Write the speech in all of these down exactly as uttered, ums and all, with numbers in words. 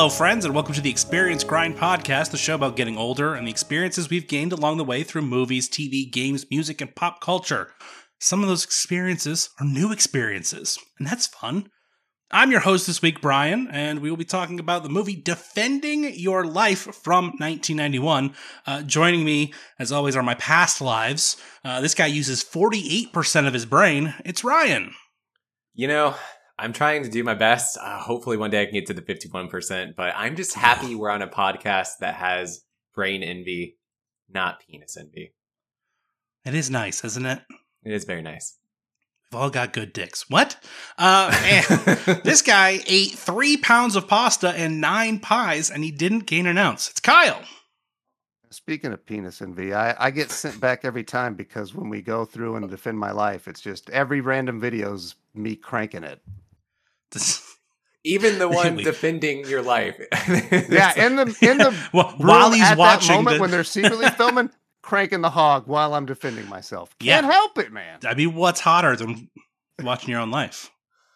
Hello, friends, and welcome to the Experience Grind Podcast, the show about getting older and the experiences we've gained along the way through movies, T V, games, music, and pop culture. Some of those experiences are new experiences, and that's fun. I'm your host this week, Brian, and we will be talking about the movie Defending Your Life from nineteen ninety-one. Uh, joining me, as always, are my past lives. Uh, this guy uses forty-eight percent of his brain. It's Ryan. You know, I'm trying to do my best. Uh, hopefully one day I can get to the fifty-one percent, but I'm just happy we're on a podcast that has brain envy, not penis envy. It is nice, isn't it? It is very nice. We've all got good dicks. What? Uh, and this guy ate three pounds of pasta and nine pies, and he didn't gain an ounce. It's Kyle. Speaking of penis envy, I, I get sent back every time because when we go through and defend my life, it's just every random video's me cranking it. This, Even the one defending your life. Yeah, in the in the well, while he's at watching that moment the... when they're secretly filming, cranking the hog while I'm defending myself. Can't Yeah. help it, man. I mean, what's hotter than watching your own life?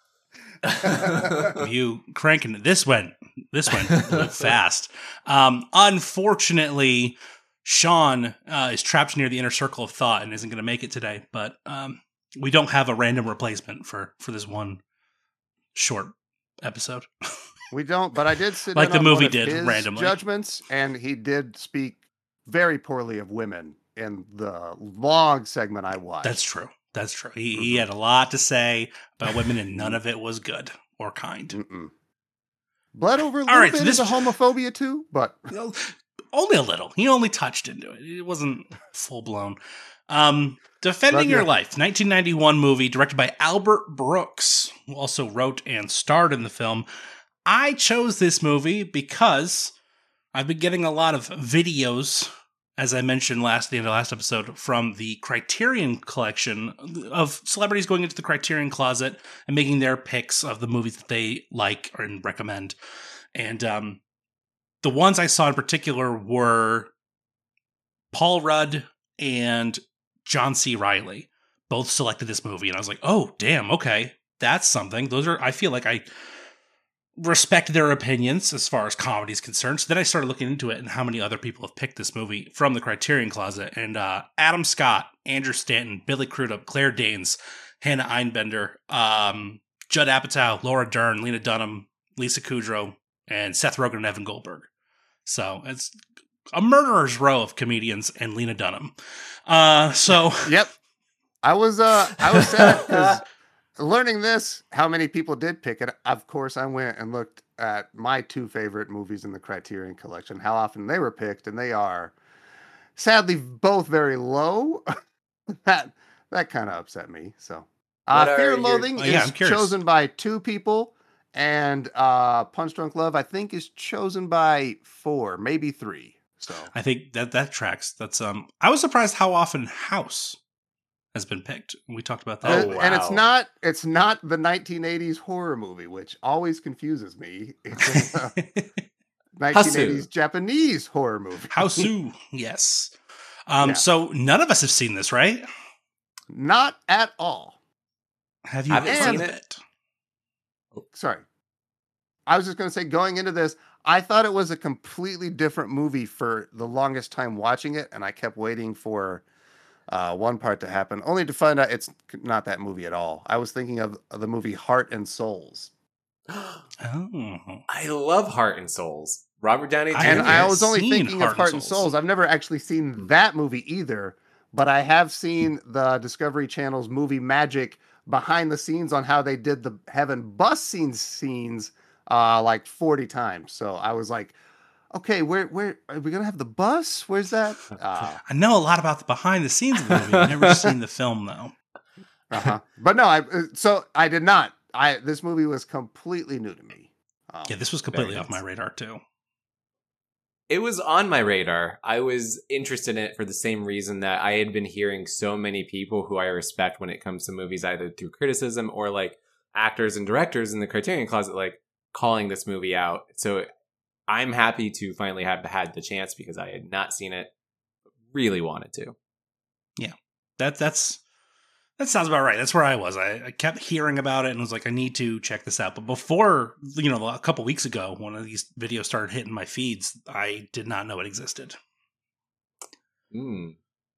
You cranking it. This went, this went a little fast. Um, unfortunately, Sean uh, is trapped near the inner circle of thought and isn't going to make it today. But um, we don't have a random replacement for for this one short episode. We don't, but I did sit Like in the on movie one of did, his randomly. judgments, and he did speak very poorly of women in the long segment I watched. That's true. That's true. He, he had a lot to say about women, and none of it was good or kind. Mm-mm. Blood over a All little right, bit so this- is a homophobia too, but Well, only a little. He only touched into it. It wasn't full blown. Um, Defending Love Your you. Life, nineteen ninety-one movie directed by Albert Brooks, who also wrote and starred in the film. I chose this movie because I've been getting a lot of videos, as I mentioned last the end of last episode, from the Criterion collection of celebrities going into the Criterion closet and making their picks of the movies that they like and recommend. And um, the ones I saw in particular were Paul Rudd and John C. Reilly. Both selected this movie, and I was like, oh, damn, okay, that's something. Those are, I feel like I respect their opinions as far as comedy is concerned. So then I started looking into it and how many other people have picked this movie from the Criterion closet. And uh, Adam Scott, Andrew Stanton, Billy Crudup, Claire Danes, Hannah Einbender, um, Judd Apatow, Laura Dern, Lena Dunham, Lisa Kudrow, and Seth Rogen and Evan Goldberg. So it's a murderer's row of comedians and Lena Dunham. Uh, so yep. I was uh I was sad because learning this, how many people did pick it. Of course, I went and looked at my two favorite movies in the Criterion collection, how often they were picked, and they are sadly both very low. that that kind of upset me. So, uh, What Fear are and your- Loathing Oh, yeah, is I'm curious. chosen by two people, and uh, Punch Drunk Love, I think, is chosen by four, maybe three. So I think that that tracks. That's um. I was surprised how often House has been picked. We talked about that. Oh, and, and it's wow. not it's not the nineteen eighties horror movie, which always confuses me. It's a nineteen eighties Japanese horror movie. Hausu, yes. Um. Yeah. So none of us have seen this, right? Not at all. Have you Haven't heard seen of it. Sorry. I was just going to say, going into this, I thought it was a completely different movie for the longest time watching it, and I kept waiting for uh, one part to happen, only to find out it's not that movie at all. I was thinking of, of the movie Heart and Souls. Oh. I love Heart and Souls. Robert Downey I Junior And I haven't was only seen thinking Heart of and Heart and Souls. Souls. I've never actually seen that movie either, but I have seen the Discovery Channel's movie Magic behind the scenes on how they did the Heaven bus scene scenes uh, like forty times. So I was like, okay, where where are we gonna have the bus? Where's that? Uh, I know a lot about the behind the scenes of the movie. I've never seen the film though. uh-huh. But no, I uh, so I did not. I this movie was completely new to me. Um, Yeah, this was completely Very off my nice. radar too. It was on my radar. I was interested in it for the same reason that I had been hearing so many people who I respect when it comes to movies, either through criticism or like actors and directors in the Criterion Closet, like calling this movie out. So I'm happy to finally have had the chance because I had not seen it. Really wanted to. That that's That sounds about right. That's where I was. I, I kept hearing about it and was like, I need to check this out. But before, you know, a couple weeks ago, one of these videos started hitting my feeds, I did not know it existed. Mm.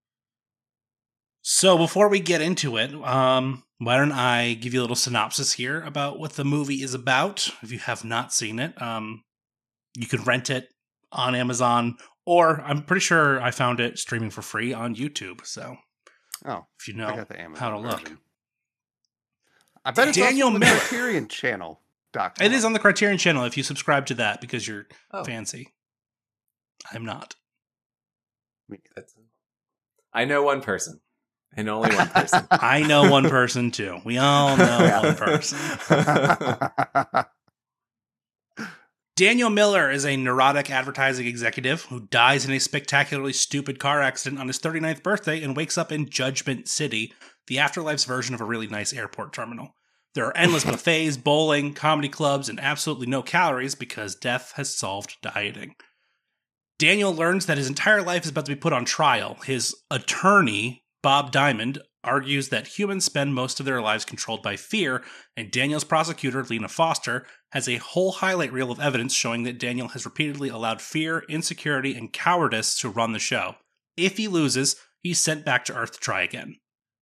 So before we get into it, um, why don't I give you a little synopsis here about what the movie is about? If you have not seen it, um, you can rent it on Amazon, or I'm pretty sure I found it streaming for free on YouTube. So, oh, if you know I got the Amazon how to look, version. I bet it's Daniel also on the Miller. Criterion Channel. It is on the Criterion Channel if you subscribe to that because you're Oh. fancy. I'm not. That's, I know one person. And only one person. I know one person too. We all know Yeah. one person. Daniel Miller is a neurotic advertising executive who dies in a spectacularly stupid car accident on his thirty-ninth birthday and wakes up in Judgment City, the afterlife's version of a really nice airport terminal. There are endless buffets, bowling, comedy clubs, and absolutely no calories because death has solved dieting. Daniel learns that his entire life is about to be put on trial. His attorney, Bob Diamond, argues that humans spend most of their lives controlled by fear, and Daniel's prosecutor, Lena Foster, has a whole highlight reel of evidence showing that Daniel has repeatedly allowed fear, insecurity, and cowardice to run the show. If he loses, he's sent back to Earth to try again.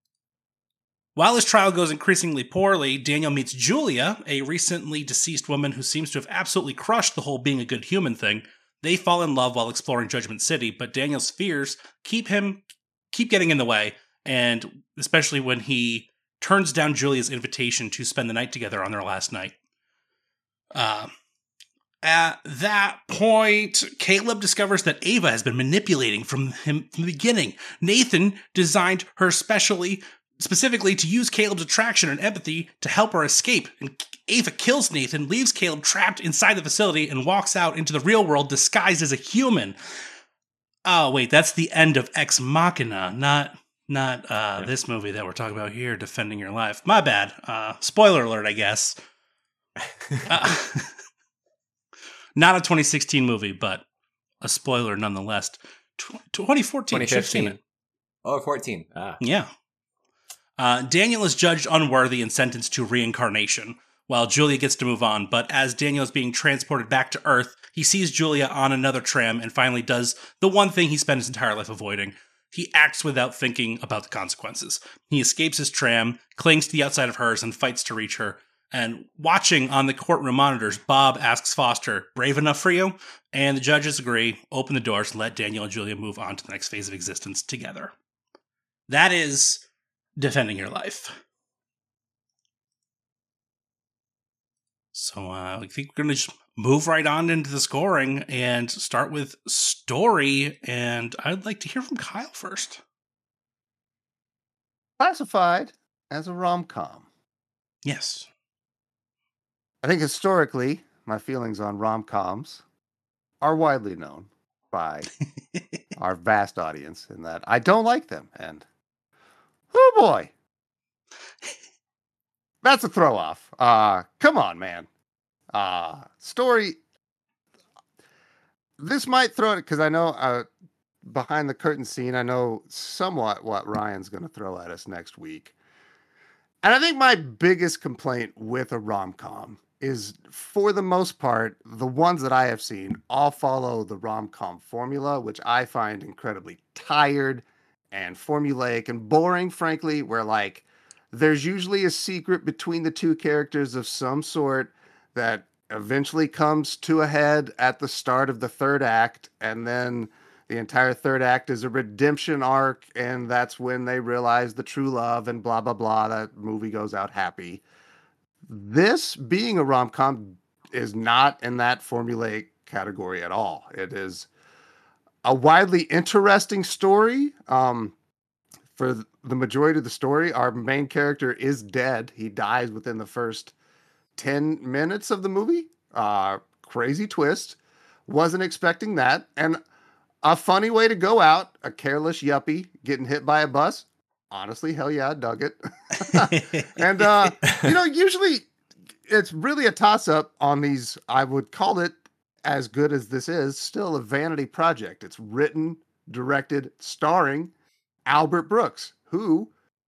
While his trial goes increasingly poorly, Daniel meets Julia, a recently deceased woman who seems to have absolutely crushed the whole being a good human thing. They fall in love while exploring Judgment City, but Daniel's fears keep him keep getting in the way, and especially when he turns down Julia's invitation to spend the night together on their last night. Uh, at that point, Caleb discovers that Ava has been manipulating from him from the beginning. Nathan designed her specially, specifically to use Caleb's attraction and empathy to help her escape, and Ava kills Nathan, leaves Caleb trapped inside the facility, and walks out into the real world disguised as a human. Oh, wait, that's the end of Ex Machina, not not uh, Yeah. this movie that we're talking about here, Defending Your Life. My bad. Uh, spoiler alert, I guess. Uh, not a twenty sixteen movie, but a spoiler nonetheless. Tw- twenty fourteen. twenty Should've seen fifteen. Oh, fourteen. Ah. it. Yeah. Uh, Daniel is judged unworthy and sentenced to reincarnation, while Julia gets to move on. But as Daniel is being transported back to Earth, he sees Julia on another tram and finally does the one thing he spent his entire life avoiding. He acts without thinking about the consequences. He escapes his tram, clings to the outside of hers, and fights to reach her. And watching on the courtroom monitors, Bob asks Foster, "Brave enough for you?" And the judges agree, open the doors, and let Daniel and Julia move on to the next phase of existence together. That is Defending Your Life. So uh, I think we're going to just move right on into the scoring and start with story. And I'd like to hear from Kyle first. Classified as a rom-com. Yes. I think historically, my feelings on rom-coms are widely known by our vast audience in that I don't like them. And, oh boy, that's a throw-off. Uh, come on, man. Uh, story, this might throw it, because I know uh, behind the curtain scene, I know somewhat what Ryan's going to throw at us next week. And I think my biggest complaint with a rom-com is, for the most part, the ones that I have seen all follow the rom-com formula, which I find incredibly tired and formulaic and boring, frankly, where, like, there's usually a secret between the two characters of some sort that eventually comes to a head at the start of the third act, and then the entire third act is a redemption arc, and that's when they realize the true love and blah, blah, blah. That movie goes out happy. This, being a rom-com, is not in that formulaic category at all. It is a widely interesting story. Um, for the majority of the story, our main character is dead. He dies within the first ten minutes of the movie. Uh, crazy twist. Wasn't expecting that. And a funny way to go out, a careless yuppie getting hit by a bus. Honestly, hell yeah, I dug it. And, uh, you know, usually it's really a toss-up on these. I would call it, as good as this is, still a vanity project. It's written, directed, starring Albert Brooks, who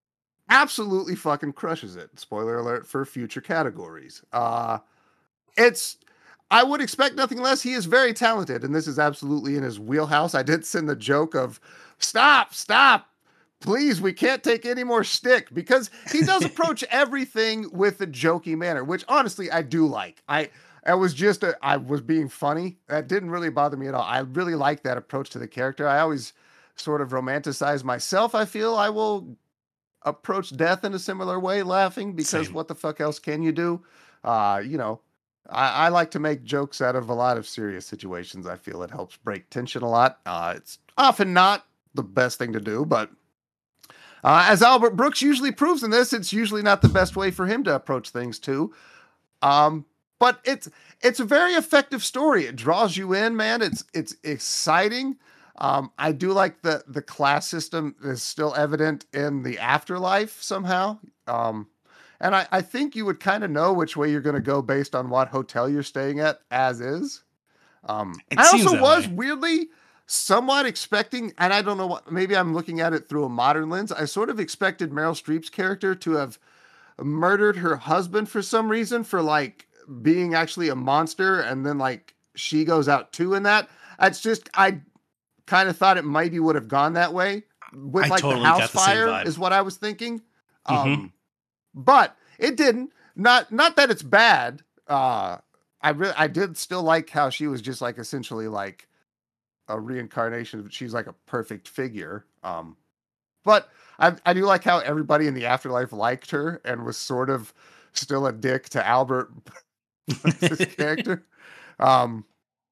absolutely fucking crushes it. Spoiler alert for future categories. Uh, it's, I would expect nothing less. He is very talented, and this is absolutely in his wheelhouse. I did send the joke of, stop, stop, please, we can't take any more stick, because he does approach everything with a jokey manner, which honestly I do like. I, I was just, a, I was being funny. That didn't really bother me at all. I really like that approach to the character. I always sort of romanticize myself. I feel I will approach death in a similar way, laughing, because Same. what the fuck else can you do? Uh, you know, I, I like to make jokes out of a lot of serious situations. I feel it helps break tension a lot. Uh, it's often not the best thing to do, but uh, as Albert Brooks usually proves in this, it's usually not the best way for him to approach things too. Um, but it's it's a very effective story. It draws you in, man. It's it's exciting. Um, I do like the the class system is still evident in the afterlife somehow. Um, and I, I think you would kind of know which way you're going to go based on what hotel you're staying at, as is. Um, It I seems also that was way. weirdly somewhat expecting, and I don't know what, maybe I'm looking at it through a modern lens. I sort of expected Meryl Streep's character to have murdered her husband for some reason, for like being actually a monster, and then like she goes out too in that. It's just, I kind of thought it maybe would have gone that way with I like totally the house got the same fire vibe. is what I was thinking. Mhm. Um, but it didn't. Not not that it's bad. Uh, I really I did still like how she was just like essentially like a reincarnation. She's like a perfect figure. Um, but I I do like how everybody in the afterlife liked her and was sort of still a dick to Albert, his character. Um,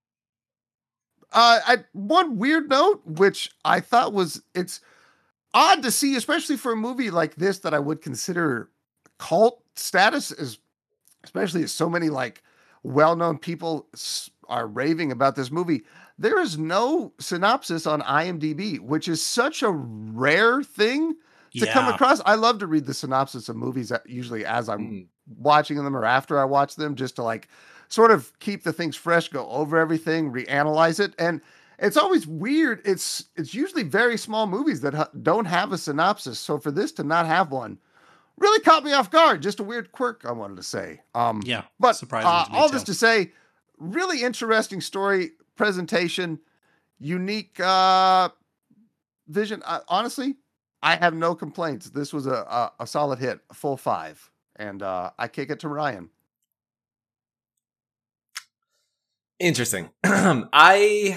uh, I one weird note, which I thought was it's odd to see, especially for a movie like this that I would consider cult status, is especially as so many like well-known people s- are raving about this movie. There is no synopsis on IMDb, which is such a rare thing to come Yeah. across. I love to read the synopsis of movies that usually as I'm Mhm. watching them or after I watch them, just to like sort of keep the things fresh, go over everything, reanalyze it. And it's always weird. It's it's usually very small movies that ha- don't have a synopsis. So for this to not have one really caught me off guard. Just a weird quirk I wanted to say. Um, Yeah. but Surprising uh, to me all too. this to say, really interesting story, presentation, unique uh, vision. Uh, honestly, I have no complaints. This was a a, a solid hit, a full five, and uh, I kick it to Ryan. Interesting. I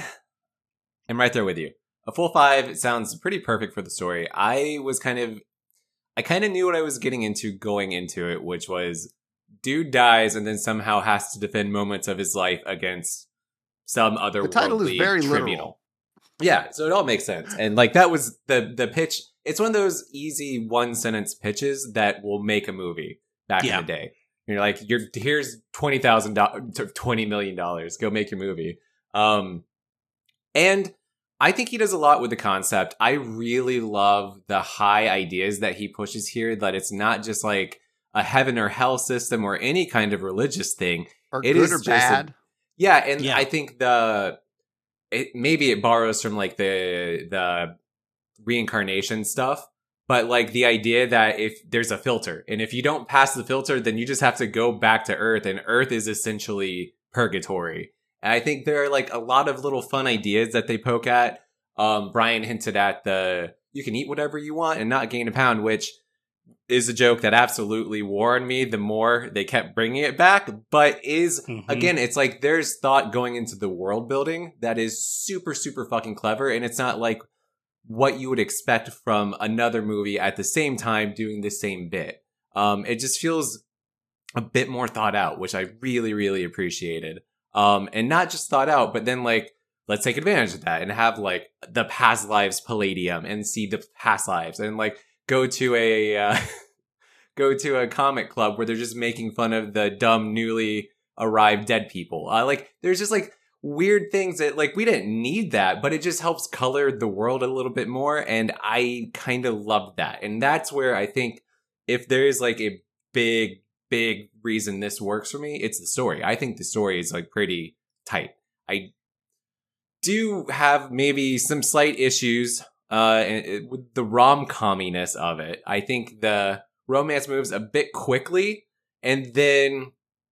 am right there with you. A full five sounds pretty perfect for the story. I was kind of, I kind of knew what I was getting into going into it, which was dude dies and then somehow has to defend moments of his life against some other The title is very criminal. literal. Yeah, so it all makes sense. And like that was the the pitch. It's one of those easy one sentence pitches that will make a movie back Yeah. in the day. You're like, you're here's twenty thousand dollars, twenty million dollars. Go make your movie. Um, and I think he does a lot with the concept. I really love the high ideas that he pushes here. That it's not just like a heaven or hell system or any kind of religious thing. Or It good is or just a- bad. Yeah, and Yeah. I think the it maybe it borrows from like the the reincarnation stuff, but like the idea that if there's a filter and if you don't pass the filter, then you just have to go back to Earth, and Earth is essentially purgatory. And I think there are like a lot of little fun ideas that they poke at. Um, Brian hinted at the you can eat whatever you want and not gain a pound, which is a joke that absolutely wore on me the more they kept bringing it back, but is Mhm. again, it's like there's thought going into the world building that is super, super fucking clever. And it's not like what you would expect from another movie at the same time doing the same bit. Um, it just feels a bit more thought out, which I really, really appreciated. Um, and not just thought out, but then like, let's take advantage of that and have like the past lives palladium and see the past lives and like go to a, uh, go to a comic club where they're just making fun of the dumb, newly arrived dead people. Uh, like, there's just like weird things that like we didn't need that, but it just helps color the world a little bit more. And I kind of love that. And that's where I think if there is like a big, big reason this works for me, it's the story. I think the story is like pretty tight. I do have maybe some slight issues uh, and it, with the rom-comminess of it. I think the romance moves a bit quickly, and then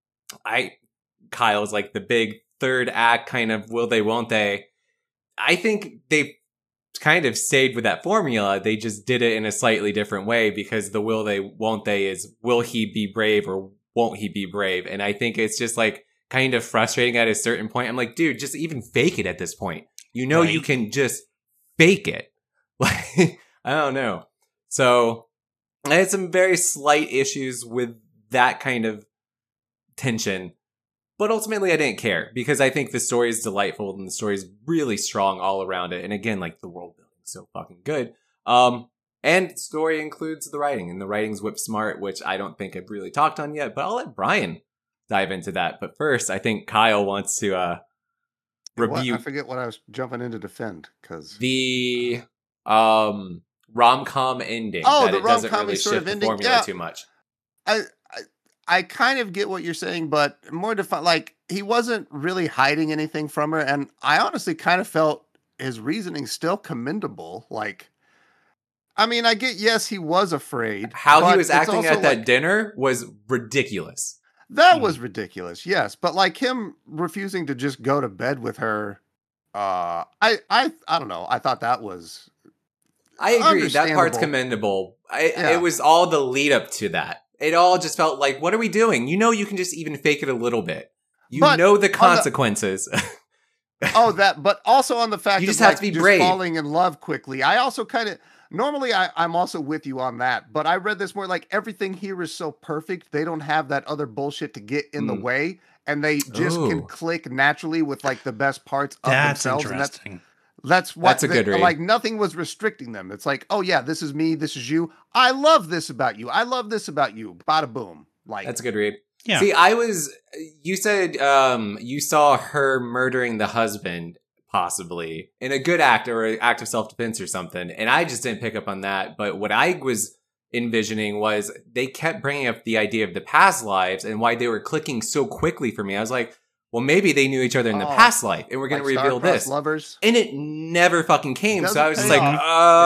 I Kyle's like the big third act kind of will they, won't they. I think they kind of stayed with that formula. They just did it in a slightly different way because the will they, won't they is will he be brave or won't he be brave? And I think it's just like kind of frustrating at a certain point. I'm like, dude, just even fake it at this point. You know, right. You can just fake it. Like, I don't know. So I had some very slight issues with that kind of tension. But ultimately, I didn't care because I think the story is delightful and the story is really strong all around it. And again, like the world building is so fucking good. Um, and the story includes the writing, and the writing's whip smart, which I don't think I've really talked on yet. But I'll let Brian dive into that. But first, I think Kyle wants to uh, review. What? I forget what I was jumping in to defend because the um, rom-com ending. Oh, that the it doesn't rom-com really sort shift of the ending. formula Yeah. too much. I. I I kind of get what you're saying, but more defi- like he wasn't really hiding anything from her. And I honestly kind of felt his reasoning still commendable. Like, I mean, I get, yes, he was afraid. How he but was it's acting also at that like- dinner was ridiculous. That Hmm. was ridiculous. Yes. But like him refusing to just go to bed with her. Uh, I, I, I don't know. I thought that was, I agree. That part's Understandable. commendable. I, Yeah. It was all the lead up to that. It all just felt like, what are we doing? You know, you can just even fake it a little bit. You But know the on the- consequences. oh, that, but also on the fact You of just have like, to be just brave. falling in love quickly. I also kind of, normally I, I'm also with you on that, but I read this more like everything here is so perfect. They don't have that other bullshit to get in the Mm. way. And they just Ooh. can click naturally with like the best parts of That's themselves. And that's, interesting. that's what, That's a they- good read. like nothing was restricting them. It's like, oh yeah, this is me. This is you. I love this about you. I love this about you. Bada boom. Like, That's a good read. Yeah. See, I was, you said um, you saw her murdering the husband, possibly, in a good act or an act of self-defense or something. And I just didn't pick up on that. But what I was envisioning was they kept bringing up the idea of the past lives and why they were clicking so quickly for me. I was like, well, maybe they knew each other in the Oh, past life and we're going like to reveal star-crossed this. lovers. And it never fucking came. Doesn't So I was just pay like,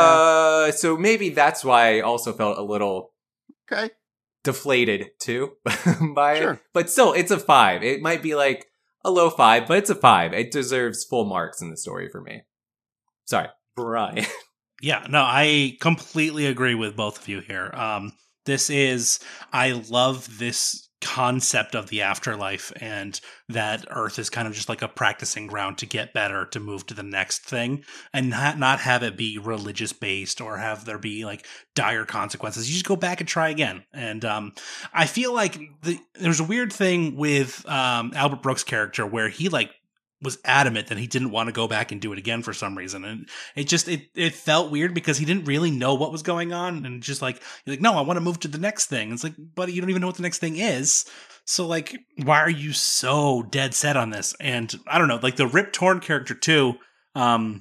off. uh, so maybe that's why I also felt a little Okay. deflated too by it. Sure. But still, it's a five. It might be like a low five, but it's a five. It deserves full marks in the story for me. Sorry, Brian. Yeah, no, I completely agree with both of you here. Um, this is, I love this concept of the afterlife and that Earth is kind of just like a practicing ground to get better, to move to the next thing, and not, not have it be religious based or have there be like dire consequences. You just go back and try again. And um, I feel like the, there's a weird thing with um, Albert Brooks' character where he like was adamant that he didn't want to go back and do it again for some reason. And it just, it, it felt weird because he didn't really know what was going on. And just like, he's like, no, I want to move to the next thing. It's like, buddy, you don't even know what the next thing is. So like, why are you so dead set on this? And I don't know, like the Rip Torn character too, um,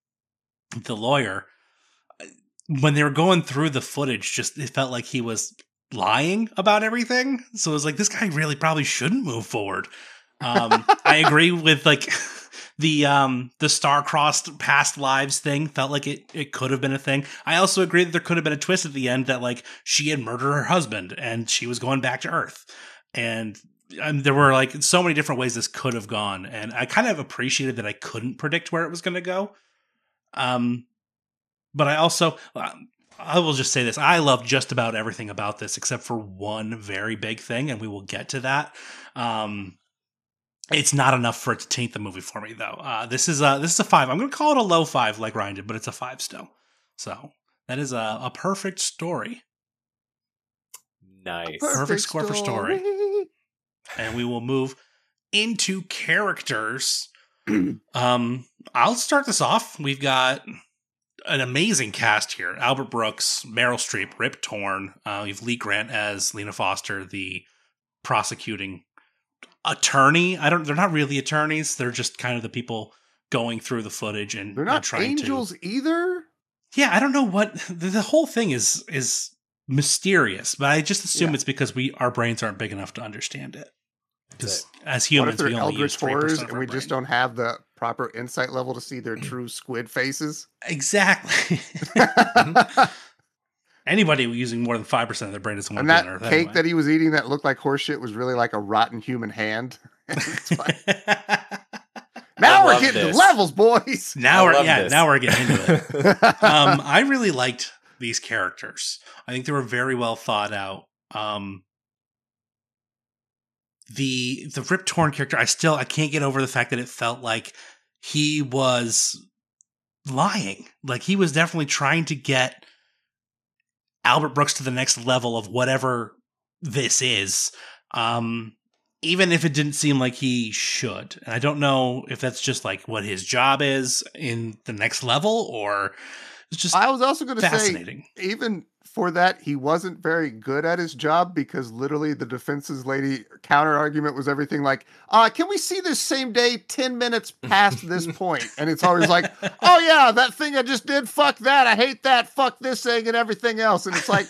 the lawyer, when they were going through the footage, just, it felt like he was lying about everything. So it was like, this guy really probably shouldn't move forward. um, I agree with like the um the star-crossed past lives thing. Felt like it it could have been a thing. I also agree that there could have been a twist at the end that like she had murdered her husband and she was going back to Earth. And um, there were like so many different ways this could have gone. And I kind of appreciated that I couldn't predict where it was going to go. Um, but I also. Uh, I will just say this. I love just about everything about this except for one very big thing, and we will get to that. Um, It's not enough for it to taint the movie for me, though. Uh, this is a this is a five. I'm going to call it a low five, like Ryan did, but it's a five still. So that is a, a perfect story, Nice. Perfect score for story. and we will move into characters. um, I'll start this off. We've got an amazing cast here: Albert Brooks, Meryl Streep, Rip Torn. Uh, we have Lee Grant as Lena Foster, the prosecuting attorney. I don't. They're not really attorneys. They're just kind of the people going through the footage and They're uh, not trying angels to. either. Yeah, I don't know what the, the whole thing is. Is mysterious, but I just assume Yeah. it's because we our brains aren't big enough to understand it. Because That's as What if humans, they're we only use eldritch three horrors percent of and our we brain. just don't have the proper insight level to see their true squid faces. Exactly. Anybody using more than five percent of their brain doesn't want And to be on that Earth cake anyway. that he was eating that looked like horse shit was really like a rotten human hand. It's fine. Now I we're love getting this. to levels, boys. now I we're love yeah, this. now we're getting into it. um, I really liked these characters. I think they were very well thought out. Um, the the Rip Torn character, I still I can't get over the fact that it felt like he was lying. Like he was definitely trying to get Albert Brooks to the next level of whatever this is. Um, even if it didn't seem like he should. And I don't know if that's just like what his job is in the next level or it's just I was also going to say, fascinating. even for that, he wasn't very good at his job because literally the defense's lady counter argument was everything like, uh, can we see this same day ten minutes past this point? And it's always like, oh yeah, that thing I just did, fuck that. I hate that, fuck this thing and everything else. And it's like,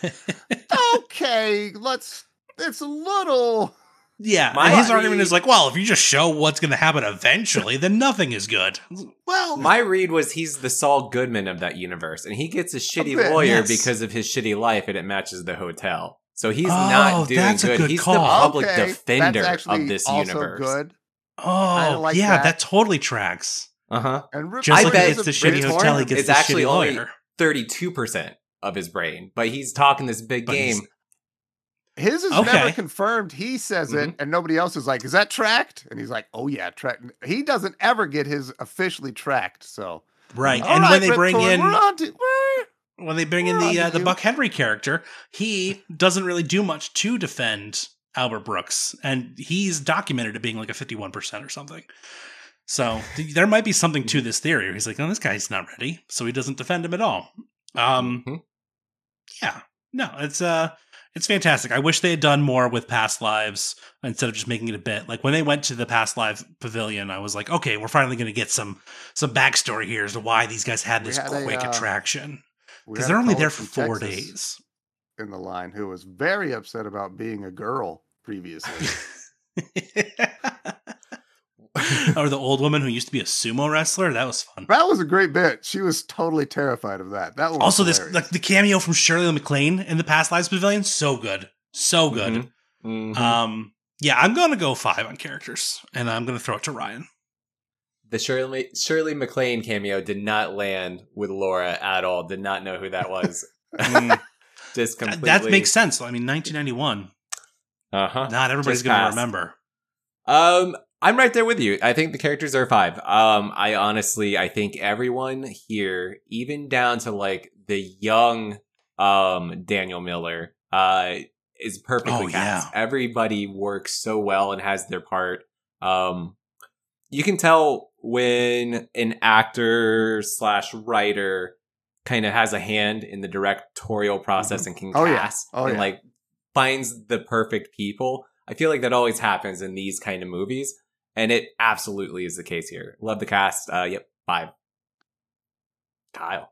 okay, let's, it's a little... Yeah, My and his read- argument is like, well, if you just show what's going to happen eventually, then nothing is good. Well, My read was he's the Saul Goodman of that universe, and he gets a shitty bit, lawyer yes. because of his shitty life, and it matches the hotel. So he's Oh, not doing that's a good. good He's call. the public Okay, defender that's actually of this also universe. good. oh, like yeah, that. that. totally tracks. Uh huh. And Rip Just I like bet he gets the Rip shitty Torn hotel, he gets is the actually shitty only lawyer. thirty-two percent of his brain, but he's talking this big But he's- game. His is Okay. never confirmed. He says it, and nobody else is like, is that tracked? And he's like, oh yeah, tracked. He doesn't ever get his officially tracked. So Right, All and right, when they Rip bring Torn, in we're on to, we're- when they bring in We're the on uh, to the you. Buck Henry character, he doesn't really do much to defend Albert Brooks, and he's documented it being like a fifty-one percent or something. So th- there might be something to this theory. Where he's like, "Oh, this guy's not ready," so he doesn't defend him at all. Um, Mhm. yeah, no, it's uh, it's fantastic. I wish they had done more with Past Lives instead of just making it a bit. Like when they went to the Past Live Pavilion, I was like, okay, we're finally going to get some some backstory here as to why these guys had We this had a, quick uh, attraction. we Because had they're a only caller there for from four Texas days. in the line who was very upset about being a girl previously. Or the old woman who used to be a sumo wrestler. That was fun. That was a great bit. She was totally terrified of that. That one was Also, this hilarious. like the cameo from Shirley MacLaine in the Past Lives Pavilion, so good, so good. Mhm. Mhm. Um, yeah, I'm gonna go five on characters, and I'm gonna throw it to Ryan. The Shirley Shirley MacLaine cameo did not land with Laura at all. Did not know who that was. Mm, Just that, completely. that makes sense. I mean, nineteen ninety-one. Uh huh. Not everybody's Just gonna passed. remember. Um, I'm right there with you. I think the characters are five. Um, I honestly, I think everyone here, even down to like the young, um, Daniel Miller, uh, is perfectly Oh, cast. yeah. Everybody works so well and has their part. Um, you can tell when an actor slash writer kind of has a hand in the directorial process and can Oh, yeah. cast Oh, and yeah. like finds the perfect people. I feel like that always happens in these kind of movies, and it absolutely is the case here. Love the cast. Uh, yep, five. Kyle.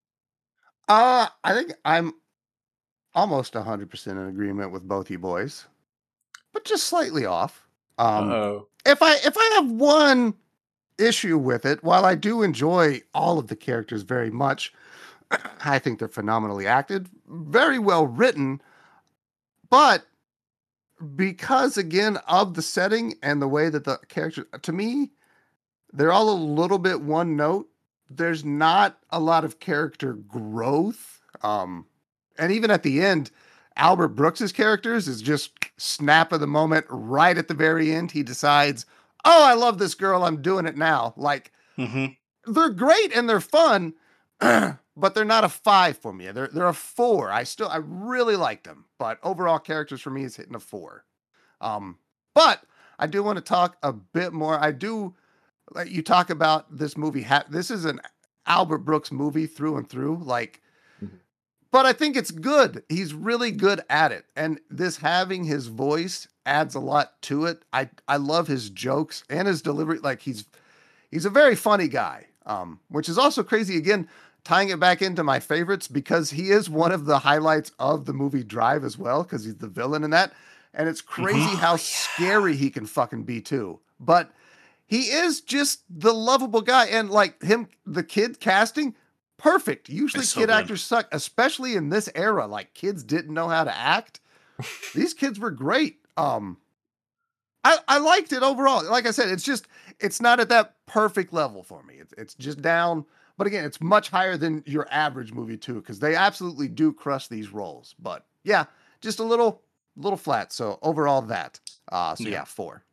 Uh, I think I'm almost one hundred percent in agreement with both you boys, but just slightly off. Um, Uh-oh. if I if I have one issue with it, while I do enjoy all of the characters very much, I think they're phenomenally acted, very well written, but because again of the setting and the way that the characters, to me, they're all a little bit one note. There's not a lot of character growth. Um, and even at the end, Albert Brooks's characters is just snap of the moment. Right at the very end, he decides, oh, I love this girl. I'm doing it now. Like, Mm-hmm. they're great and they're fun, but they're not a five for me. They're they're a four. I still I really like them, but overall characters for me is hitting a four. Um, but I do want to talk a bit more. I do like you talk about this movie. Ha- this is an Albert Brooks movie through and through. Like, Mhm. but I think it's good. He's really good at it, and this having his voice adds a lot to it. I I love his jokes and his delivery. Like he's he's a very funny guy, um, which is also crazy. Again, tying it back into my favorites because he is one of the highlights of the movie Drive as well, because he's the villain in that. And it's crazy Mhm. how Oh, yeah. scary he can fucking be too. But he is just the lovable guy. And like him, the kid casting, perfect. Usually It's so kid good. actors suck, especially in this era. Like kids didn't know how to act. These kids were great. Um, I, I liked it overall. Like I said, it's just, it's not at that perfect level for me. It's, it's just down. But again, it's much higher than your average movie too, because they absolutely do crush these roles. But yeah, just a little, little flat. So overall that. Uh, so yeah, Yeah. four.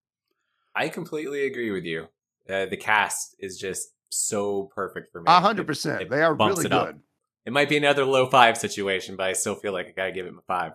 I completely agree with you. Uh, the cast is just so perfect for me. A hundred It- percent. it They are bumps really it up. good. It might be another low five situation, but I still feel like I gotta give it a five.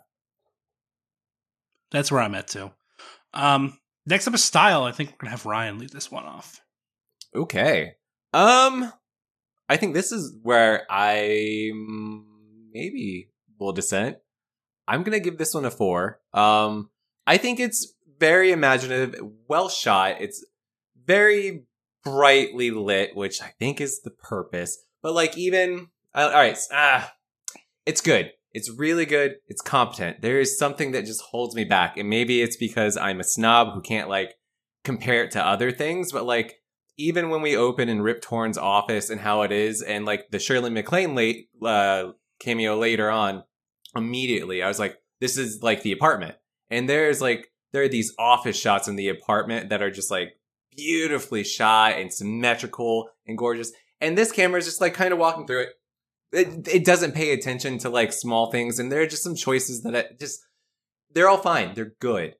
That's where I'm at too. Um, next up is style. I think we're gonna have Ryan lead this one off. Okay. Um, I think this is where I maybe will dissent. I'm gonna give this one a four. Um, I think it's very imaginative, well shot. It's very brightly lit, which I think is the purpose. But like even uh, all right, ah, it's good. It's really good. It's competent. There is something that just holds me back, and maybe it's because I'm a snob who can't like compare it to other things. But like even when we open in Rip Torn's office and how it is, and like the Shirley MacLaine late uh, cameo later on, immediately I was like, this is like the apartment. And there's like there are these office shots in the apartment that are just like beautifully shot and symmetrical and gorgeous. And this camera is just like kind of walking through it. It, it doesn't pay attention to like small things. And there are just some choices that it just, they're all fine. They're good.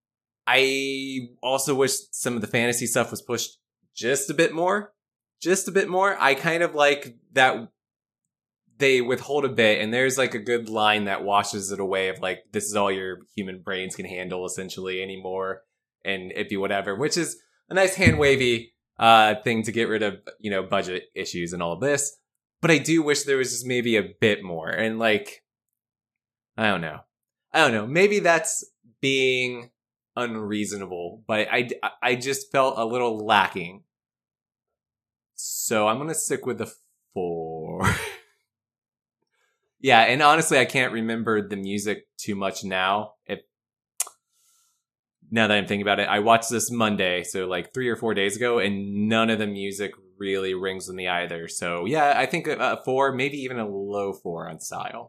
I also wish some of the fantasy stuff was pushed just a bit more. Just a bit more. I kind of like that they withhold a bit, and there's like a good line that washes it away of like, this is all your human brains can handle essentially anymore, and it'd be whatever, which is a nice hand wavy uh, thing to get rid of, you know, budget issues and all of this. But I do wish there was just maybe a bit more, and like, I don't know. I don't know. Maybe that's being unreasonable, but I, I just felt a little lacking. So I'm going to stick with the four. Yeah, and honestly, I can't remember the music too much now. If now that I'm thinking about it, I watched this Monday, so like three or four days ago, and none of the music really rings with me either. So yeah, I think a four, maybe even a low four on style.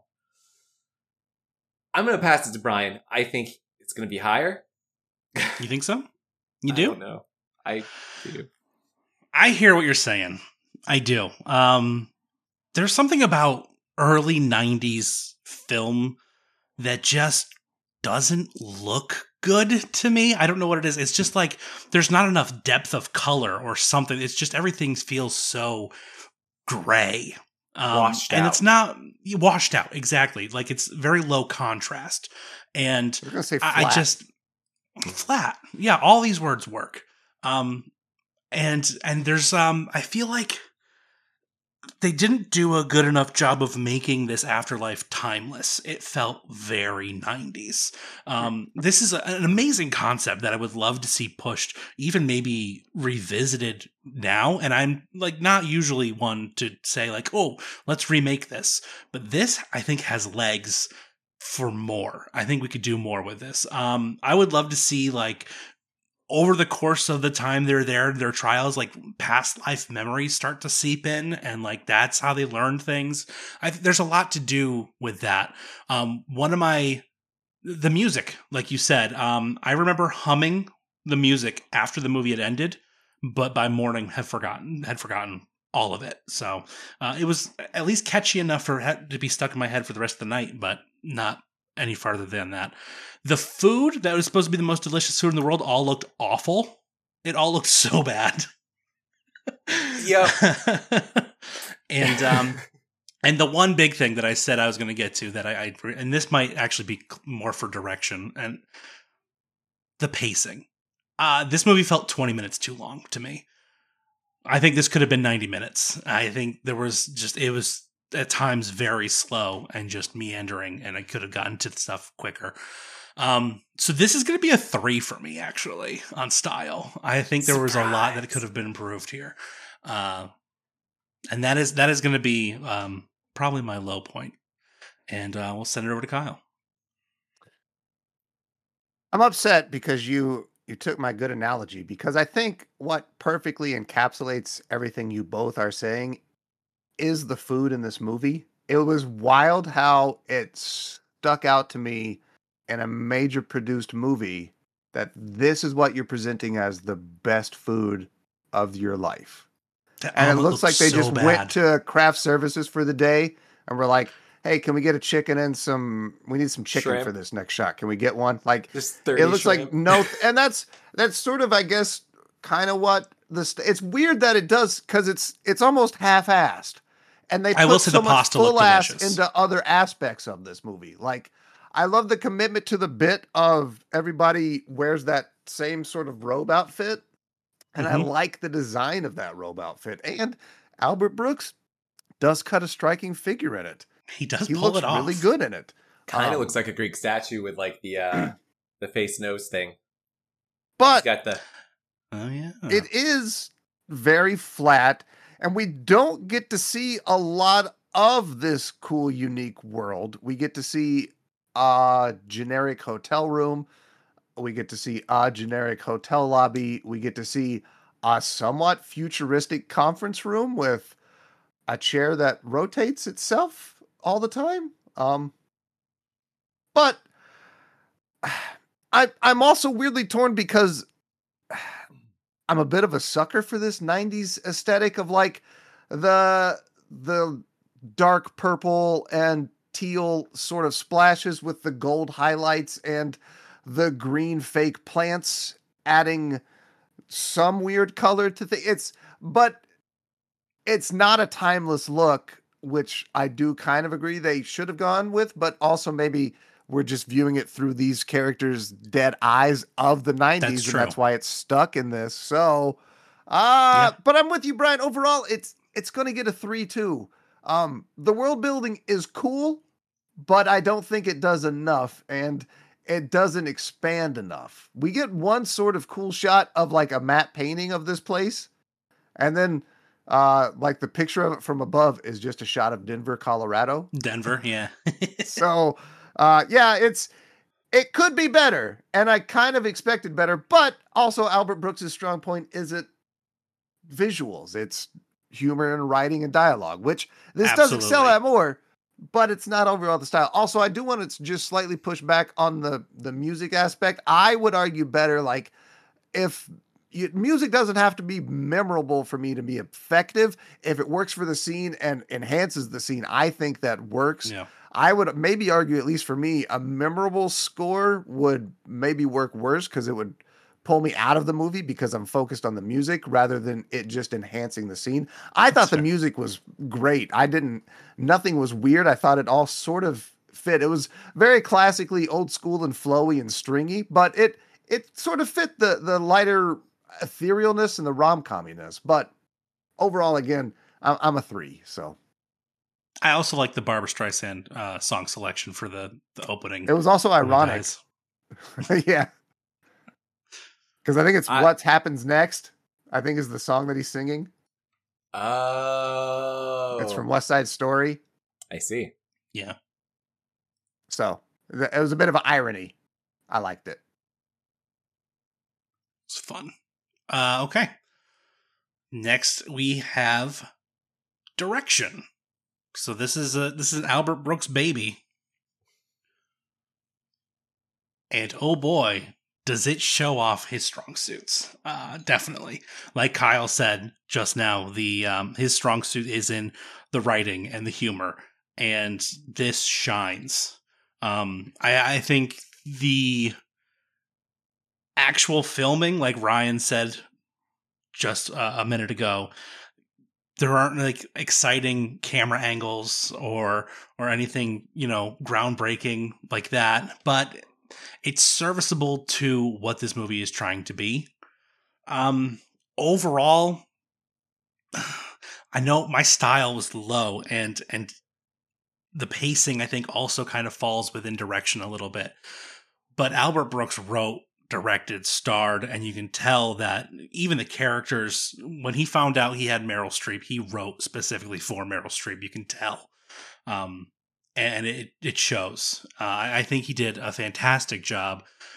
I'm going to pass it to Brian. I think it's going to be higher. You think so? You I do? don't know. I do. I hear what you're saying. I do. Um, there's something about early nineties film that just doesn't look good to me. I don't know what it is. It's just like there's not enough depth of color or something. It's just everything feels so gray. Um, Washed and out. it's not washed out. Exactly. Like it's very low contrast. And We're gonna say I, flat. I just flat. Yeah, all these words work. Um, and and there's um, I feel like they didn't do a good enough job of making this afterlife timeless. It felt very nineties. Um, this is a, an amazing concept that I would love to see pushed, even maybe revisited now. And I'm like not usually one to say like, oh, let's remake this. But this, I think, has legs for more. I think we could do more with this. Um, I would love to see like over the course of the time they're there, their trials, like past life memories start to seep in, and like that's how they learn things. I think there's a lot to do with that. Um, one of my the music, like you said, um, I remember humming the music after the movie had ended, but by morning had forgotten had forgotten all of it. So uh, it was at least catchy enough for it to be stuck in my head for the rest of the night, but not any farther than that. The food that was supposed to be the most delicious food in the world all looked awful. It all looked so bad. Yep. and um, and the one big thing that I said I was going to get to that I, I and this might actually be more for direction and the pacing. Uh, this movie felt twenty minutes too long to me. I think this could have been ninety minutes. I think there was just it was at times very slow and just meandering, and I could have gotten to the stuff quicker. Um, so this is going to be a three for me, actually, on style. I think there was a lot that could have been improved here. Uh, and that is, that is going to be, um, probably my low point. And, uh, we'll send it over to Kyle. I'm upset because you you took my good analogy because I think what perfectly encapsulates everything you both are saying is the food in this movie. It was wild how it stuck out to me in a major produced movie that this is what you're presenting as the best food of your life. That And it omelet looks like looks they so just bad. went to craft services for the day and were like, hey, can we get a chicken and some, we need some chicken Shrimp. for this next shot. Can we get one? Like, Just thirty it looks shrimp. like no, and that's, that's sort of, I guess, kind of what this, it's weird that it does, because it's, it's almost half-assed. And they I put will say so the much pasta looked full ass delicious. into other aspects of this movie. Like, I love the commitment to the bit of everybody wears that same sort of robe outfit. And I Mhm. like the design of that robe outfit. And Albert Brooks does cut a striking figure in it. He does He pull looks it off. really good in it. Kind of Um, looks like a Greek statue with like the uh the face nose thing. He's But got the Oh yeah. it is very flat, and we don't get to see a lot of this cool, unique world. We get to see a generic hotel room. We get to see a generic hotel lobby. We get to see a somewhat futuristic conference room with a chair that rotates itself all the time. Um, but I, I'm also weirdly torn because I'm a bit of a sucker for this nineties aesthetic of like the the dark purple and teal sort of splashes with the gold highlights and the green fake plants adding some weird color to the it's but it's not a timeless look, which I do kind of agree they should have gone with, but also maybe we're just viewing it through these characters' dead eyes of the nineties, That's and true. that's why it's stuck in this. So, uh, Yeah. but I'm with you, Brian. Overall, it's it's going to get a three two. Um, the world building is cool, but I don't think it does enough, and it doesn't expand enough. We get one sort of cool shot of like a matte painting of this place, and then uh, like the picture of it from above is just a shot of Denver, Colorado. Denver, yeah. So, uh, yeah, it's it could be better, and I kind of expected better. But also, Albert Brooks' strong point is it visuals. It's humor and writing and dialogue, which this does excel Absolutely. at more, but it's not overall the style. Also, I do want to just slightly push back on the the music aspect. I would argue better, like if you, music doesn't have to be memorable for me to be effective. If it works for the scene and enhances the scene, I think that works. Yeah. I would maybe argue, at least for me, a memorable score would maybe work worse because it would pull me out of the movie because I'm focused on the music rather than it just enhancing the scene. I thought the fair. music was great. I didn't, nothing was weird. I thought it all sort of fit. It was very classically old school and flowy and stringy, but it, it sort of fit the, the lighter etherealness and the rom-comminess. But overall, again, I'm, I'm a three. So I also like the Barbra Streisand uh, song selection for the, the opening. it was also when he ironic. dies. Yeah. Because I think it's I- What Happens Next, I think is the song that he's singing. oh, It's from West Side Story. I see. Yeah. So th- it was a bit of an irony. I liked it. It's fun. Uh, okay. Next, we have direction. So this is a this is Albert Brooks' baby, and oh boy, does it show off his strong suits. Uh, definitely, like Kyle said just now, the um, his strong suit is in the writing and the humor, and this shines. Um, I, I think the actual filming, like Ryan said just uh, a minute ago, there aren't like exciting camera angles or or anything, you know, groundbreaking like that, but it's serviceable to what this movie is trying to be. Um, overall, I know my style was low, and and the pacing I think also kind of falls within direction a little bit. But Albert Brooks wrote, directed, starred, and you can tell that even the characters, when he found out he had Meryl Streep, he wrote specifically for Meryl Streep. You can tell. Um, and it, it shows. Uh, I think he did a fantastic job.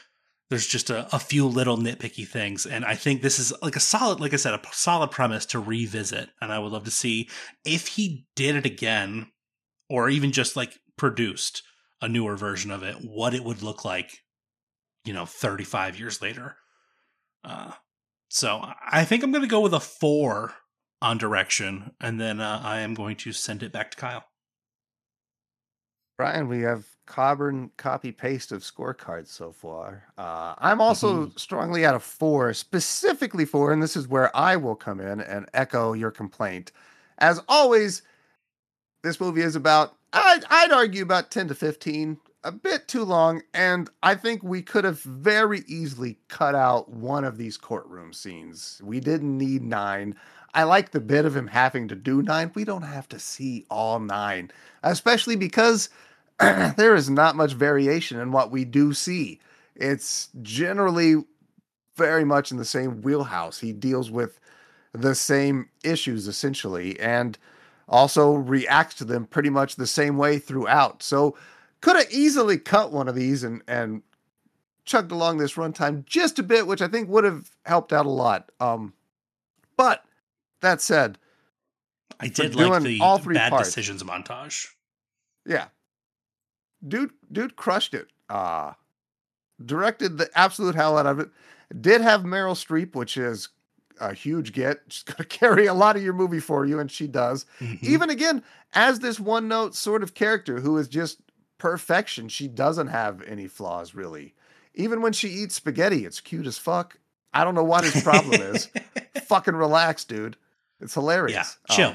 There's just a, a few little nitpicky things, and I think this is like a solid, like I said, a solid premise to revisit. And I would love to see if he did it again, or even just like produced a newer version of it, what it would look like, you know, thirty-five years later. Uh, so I think I'm going to go with a four on direction, and then uh, I am going to send it back to Kyle. Brian, we have carbon copy paste of scorecards so far. Uh, I'm also mm-hmm. strongly at a four, specifically four, and this is where I will come in and echo your complaint. As always, this movie is about, I'd, I'd argue about ten to fifteen, a bit too long, and I think we could have very easily cut out one of these courtroom scenes. We didn't need nine. I like the bit of him having to do nine. We don't have to see all nine, especially because there is not much variation in what we do see. It's generally very much in the same wheelhouse. He deals with the same issues, essentially, and also reacts to them pretty much the same way throughout. So could have easily cut one of these and, and chugged along this runtime just a bit, which I think would have helped out a lot. Um, but that said, I did like the all three bad parts, decisions montage. Yeah. Dude, dude crushed it. Uh, directed the absolute hell out of it. Did have Meryl Streep, which is a huge get. She's going to carry a lot of your movie for you, and she does. Mm-hmm. Even again, as this one note sort of character who is just perfection. She doesn't have any flaws, really. Even when she eats spaghetti, it's cute as fuck. I don't know what his problem is. Fucking relax, dude. It's hilarious. Yeah, chill.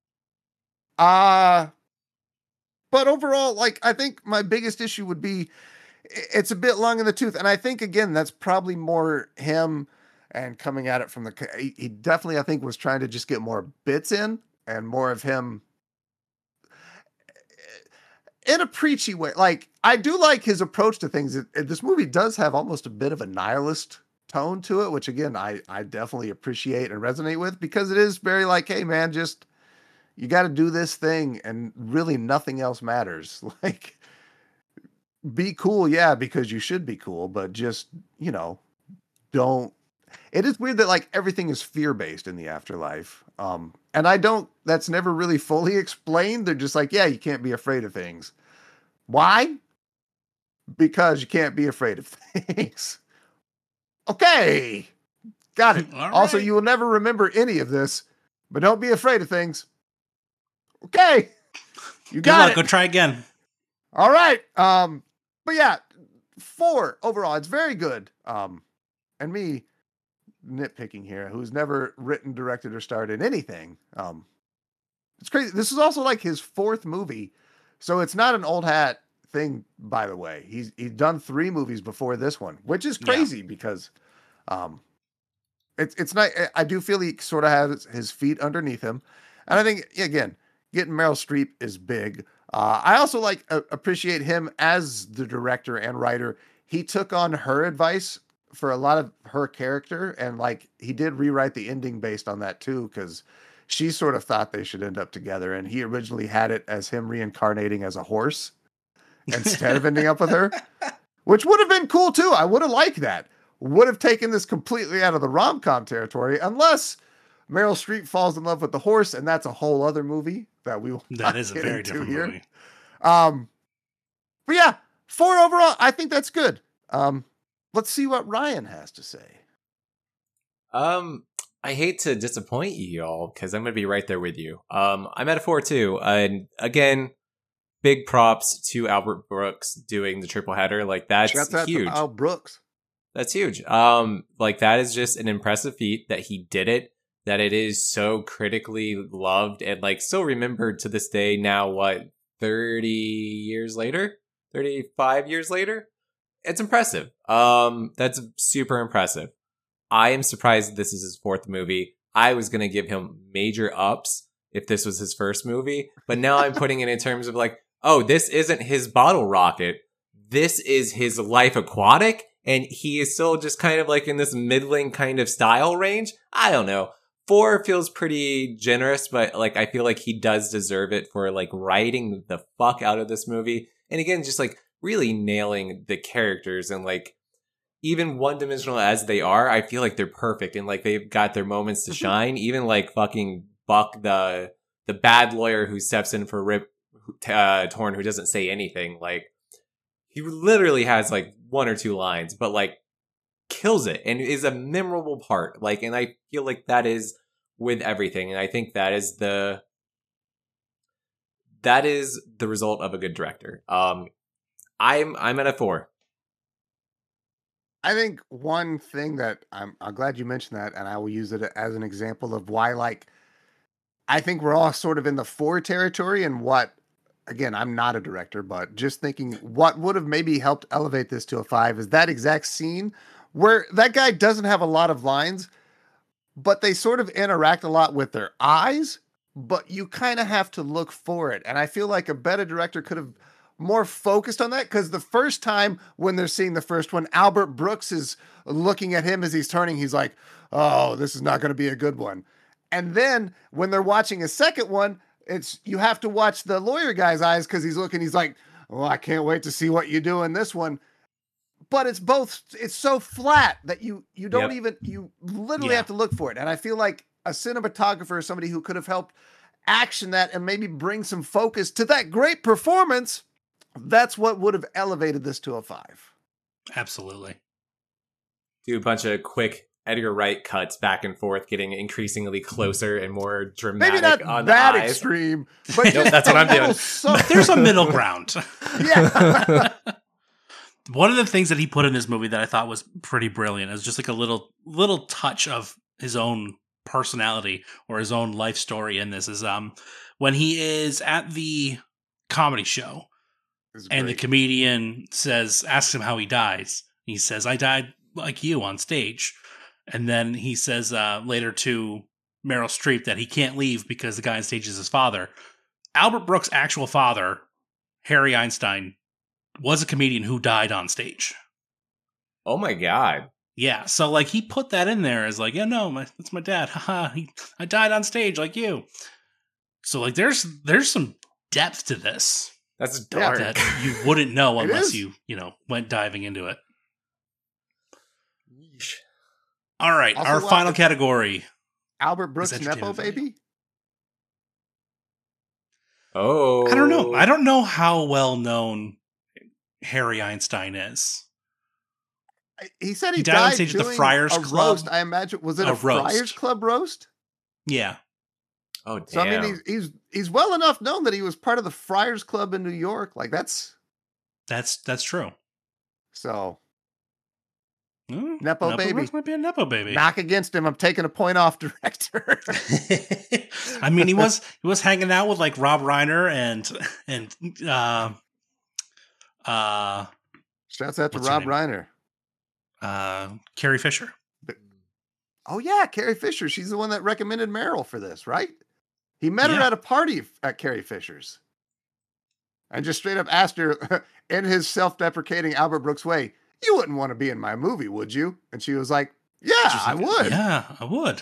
Uh, but overall, like, I think my biggest issue would be it's a bit long in the tooth. And I think, again, that's probably more him and coming at it from the... He definitely, I think, was trying to just get more bits in and more of him in a preachy way. Like, I do like his approach to things. It, it, this movie does have almost a bit of a nihilist tone to it, which, again, I, I definitely appreciate and resonate with, because it is very like, hey, man, just... you got to do this thing and really nothing else matters. Like, be cool. Yeah. Because you should be cool, but just, you know, don't, it is weird that like everything is fear-based in the afterlife. Um, and I don't, that's never really fully explained. They're just like, yeah, you can't be afraid of things. Why? Because you can't be afraid of things. Okay. Got it. Right. Also, you will never remember any of this, but don't be afraid of things. Okay. You got luck. it. Go try again. All right. Um, but yeah, four overall. It's very good. Um, and me nitpicking here, who's never written, directed, or starred in anything. Um, it's crazy. This is also like his fourth movie. So it's not an old hat thing, by the way. He's he's done three movies before this one, which is crazy yeah. because um, it's it's not, I do feel he sort of has his feet underneath him. And I think, again, getting Meryl Streep is big. Uh, I also like uh, appreciate him as the director and writer. He took on her advice for a lot of her character, and like he did rewrite the ending based on that too, because she sort of thought they should end up together, and he originally had it as him reincarnating as a horse instead of ending up with her, which would have been cool too. I would have liked that. Would have taken this completely out of the rom-com territory, unless Meryl Streep falls in love with the horse, and that's a whole other movie that we will. That is a very different here. movie. Um, but yeah, four overall. I think that's good. Um, let's see what Ryan has to say. Um, I hate to disappoint you all because I'm going to be right there with you. Um, I'm at a four too, and again, big props to Albert Brooks doing the triple header. Like that's Shout huge. Al Brooks. That's huge. Um, like that is just an impressive feat that he did it. That it is so critically loved and like still remembered to this day now, what, thirty years later? thirty-five years later? It's impressive. Um, that's super impressive. I am surprised that this is his fourth movie. I was going to give him major ups if this was his first movie, but now I'm putting it in terms of like, oh, this isn't his Bottle Rocket. This is his Life Aquatic, and he is still just kind of like in this middling kind of style range. I don't know. Four feels pretty generous, but like I feel like he does deserve it for like writing the fuck out of this movie. And again, just like really nailing the characters and like even one-dimensional as they are, I feel like they're perfect and like they've got their moments to shine. Even like fucking Buck, the the bad lawyer who steps in for Rip uh, Torn, who doesn't say anything. Like he literally has like one or two lines, but like kills it and is a memorable part. Like, and I feel like that is with everything, and I think that is the that is the result of a good director. Um, I'm I'm at a four. I think one thing that I'm, I'm glad you mentioned that, and I will use it as an example of why, like, I think we're all sort of in the four territory, and what, again, I'm not a director, but just thinking what would have maybe helped elevate this to a five is that exact scene where that guy doesn't have a lot of lines, but they sort of interact a lot with their eyes, but you kind of have to look for it. And I feel like a better director could have more focused on that, because the first time when they're seeing the first one, Albert Brooks is looking at him as he's turning. He's like, oh, this is not going to be a good one. And then when they're watching a second one, it's you have to watch the lawyer guy's eyes because he's looking. He's like, oh, I can't wait to see what you do in this one. But it's both. It's so flat that you you don't Yep. even you literally Yeah. have to look for it. And I feel like a cinematographer, somebody who could have helped action that and maybe bring some focus to that great performance, that's what would have elevated this to a five. Absolutely. Do a bunch of quick Edgar Wright cuts back and forth, getting increasingly closer and more dramatic Maybe not on that the eyes. extreme, but Nope, just that's what I'm a little doing. so- There's a middle ground. yeah. One of the things that he put in this movie that I thought was pretty brilliant is just like a little little touch of his own personality or his own life story in this is um when he is at the comedy show It's and the great. comedian says asks him how he dies. He says, I died like you on stage. And then he says uh, later to Meryl Streep that he can't leave because the guy on stage is his father. Albert Brooks' actual father, Harry Einstein, was a comedian who died on stage. Oh my god. Yeah, so like he put that in there as like, yeah, no, my, that's my dad. Haha, he, I died on stage like you. So like, there's there's some depth to this That's Yeah, dark. that you wouldn't know It unless is. you you know went diving into it. Yeesh. All right, Also, our uh, final if- category. Albert Brooks entertainment Nepo value. baby. Oh. I don't know. I don't know how well known Harry Einstein is. I- He said he, He died on died stage at the doing Friars a Club. roast. I imagine was it A a, Friars roast. Club roast? Yeah, Oh damn. So I mean, he's he's he's well enough known that he was part of the Friars Club in New York. Like that's that's that's true. so Hmm, Nepo baby. Brooks might be a nepo baby. knock against him. I'm taking a point off director. I mean, he was he was hanging out with like Rob Reiner and and uh, uh, Shouts out to What's her Rob name? Reiner. uh, Carrie Fisher. Oh yeah, Carrie Fisher. She's the one that recommended Meryl for this, right? He met her Yeah. at a party at Carrie Fisher's, and just straight up asked her in his self-deprecating Albert Brooks way, "You wouldn't want to be in my movie, would you?" And she was like, "Yeah, She's I like, would." Yeah, I would.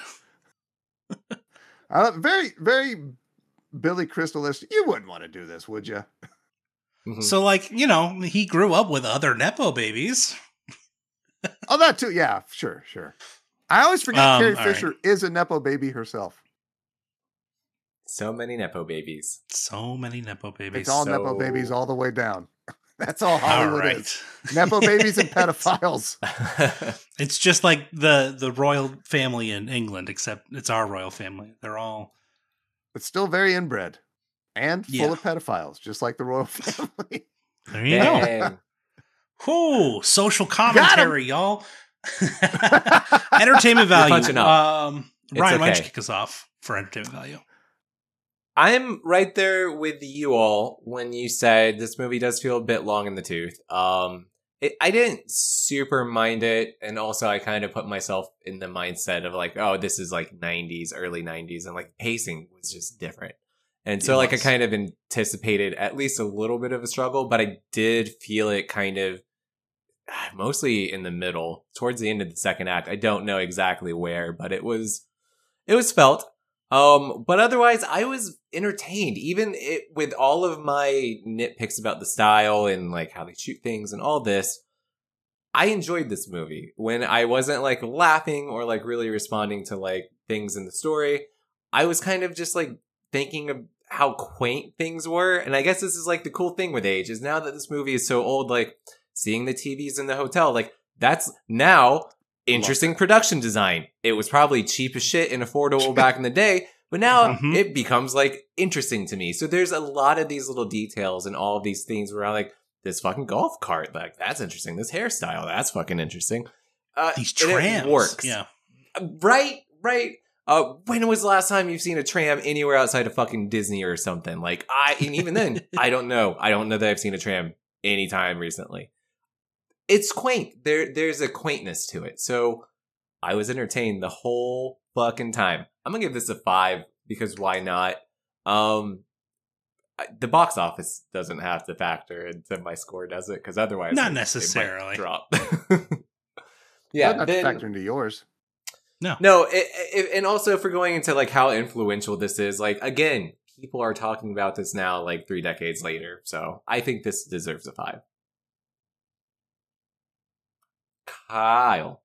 Uh, very, very Billy Crystal-ish. You wouldn't want to do this, would you? Mhm. So, like, you know, he grew up with other nepo babies. Oh, that too. Yeah, sure, sure. I always forget Um, Carrie all right. Fisher is a nepo baby herself. So many nepo babies. So many nepo babies. It's all so- nepo babies all the way down. That's all all Hollywood right. is. Nepo babies and pedophiles. It's just like the the royal family in England, except it's our royal family. They're all It's still very inbred and full Yeah. of pedophiles, just like the royal family. there you go. Dang. Whoo, social commentary, y'all. Entertainment value. punching up. Um, It's Ryan, why don't you okay. kick us off for entertainment value? I'm right there with you all when you said this movie does feel a bit long in the tooth. Um, it, I didn't super mind it, and also I kind of put myself in the mindset of like, oh, this is like nineties, early nineties, and like pacing was just different. And so It like I was. kind of anticipated at least a little bit of a struggle, but I did feel it kind of mostly in the middle, towards the end of the second act. I don't know exactly where, but it was it was felt. Um, but otherwise, I was entertained, even it, with all of my nitpicks about the style and like how they shoot things and all this. I enjoyed this movie when I wasn't like laughing or like really responding to like things in the story. I was kind of just like thinking of how quaint things were. And I guess this is like the cool thing with age is now that this movie is so old, like seeing the T Vs in the hotel, like that's now interesting production design. It was probably cheap as shit and affordable back in the day, but now mm-hmm. it becomes like interesting to me. So there's a lot of these little details and all of these things where I'm like, this fucking golf cart, like that's interesting. This hairstyle, that's fucking interesting. Uh, These trams, it works, yeah, right, right. Uh, when was the last time you've seen a tram anywhere outside of fucking Disney or something? Like I, and even then, I don't know. I don't know that I've seen a tram anytime recently. It's quaint. There, there's a quaintness to it. So I was entertained the whole fucking time. I'm gonna give this a five because why not? Um. The box office doesn't have to factor into my score, does it? Because otherwise, not it, necessarily. It drop. yeah, not then, to factor into yours. No, no, it, it, and also for going into like how influential this is. Like again, people are talking about this now, like three decades later. So I think this deserves a five. Kyle.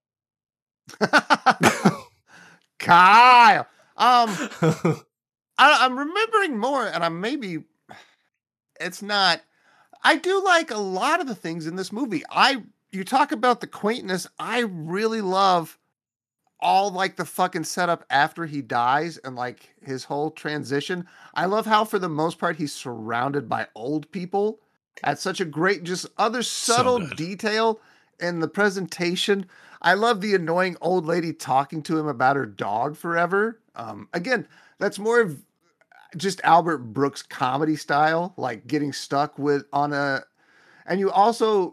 Kyle. Um, I, I'm remembering more, and I'm maybe. It's not. I do like a lot of the things in this movie. I you talk about the quaintness. I really love all like the fucking setup after he dies and like his whole transition. I love how for the most part he's surrounded by old people. At such a great, just other subtle so detail in the presentation. I love the annoying old lady talking to him about her dog forever. Um, again, that's more of just Albert Brooks comedy style, like getting stuck with on a, and you also,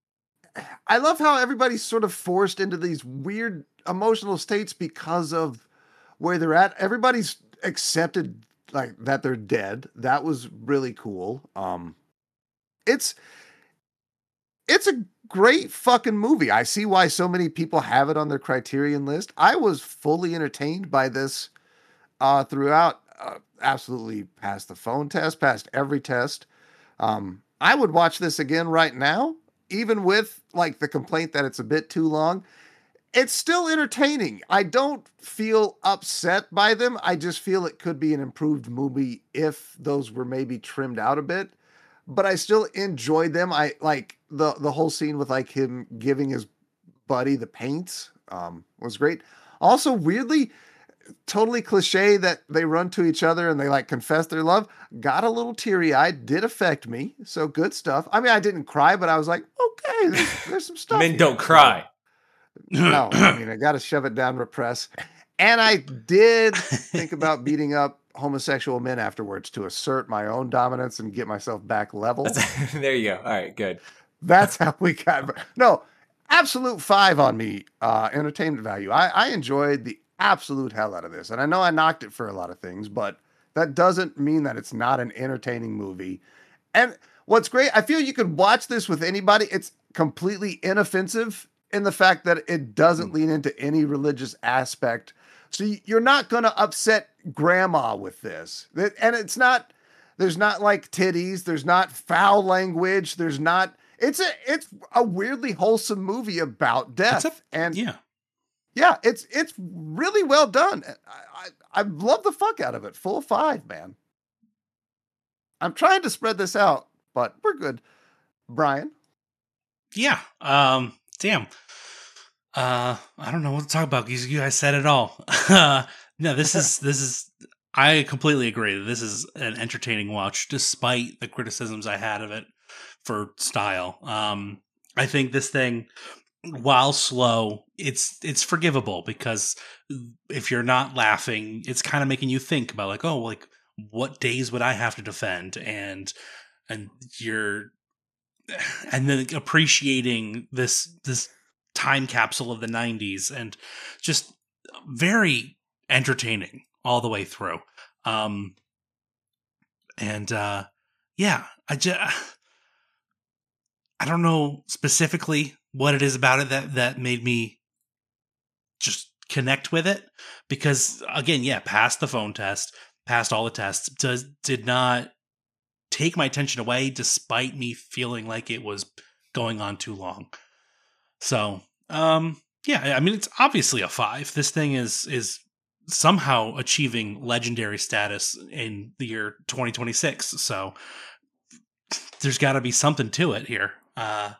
I love how everybody's sort of forced into these weird emotional states because of where they're at. Everybody's accepted like that they're dead. That was really cool. Um, it's, it's a great fucking movie. I see why so many people have it on their Criterion list. I was fully entertained by this uh, throughout. Uh, absolutely passed the phone test, passed every test. Um, I would watch this again right now, even with like the complaint that it's a bit too long. It's still entertaining. I don't feel upset by them. I just feel it could be an improved movie if those were maybe trimmed out a bit. But I still enjoyed them. I like the the whole scene with like him giving his buddy the paints um, was great. Also, weirdly, totally cliche that they run to each other and they like confess their love. Got a little teary eyed, did affect me. So good stuff. I mean, I didn't cry, but I was like, okay, there's, there's some stuff. Men here. don't cry. No, I mean, I got to shove it down, repress. And I did think about beating up homosexual men afterwards to assert my own dominance and get myself back level. There you go. All right, good. That's how we got. No, absolute five on me. Uh, entertainment value. I, I enjoyed the absolute hell out of this. And I know I knocked it for a lot of things, but that doesn't mean that it's not an entertaining movie. And what's great, I feel you could watch this with anybody. It's completely inoffensive in the fact that it doesn't lean into any religious aspect. So you're not going to upset grandma with this. And it's not, there's not like titties. There's not foul language. There's not, it's a, it's a weirdly wholesome movie about death. A, and yeah. Yeah, it's it's really well done. I, I I love the fuck out of it. Full five, man. I'm trying to spread this out, but we're good. Brian? Yeah. Um, damn. Uh, I don't know what to talk about because you guys said it all. Uh, no, this is this is. I completely agree that this is an entertaining watch, despite the criticisms I had of it for style. Um, I think this thing, while slow, it's it's forgivable because if you're not laughing, it's kind of making you think about like, oh, like what days would I have to defend, and and you're and then appreciating this this time capsule of the nineties and just very entertaining all the way through. Um, and uh, yeah, I just I don't know specifically what it is about it that, that made me just connect with it. Because, again, yeah, passed the phone test, passed all the tests, does, did not take my attention away despite me feeling like it was going on too long. So, um, yeah, I mean, it's obviously a five. This thing is is somehow achieving legendary status in the year twenty twenty-six. So there's got to be something to it here. Uh,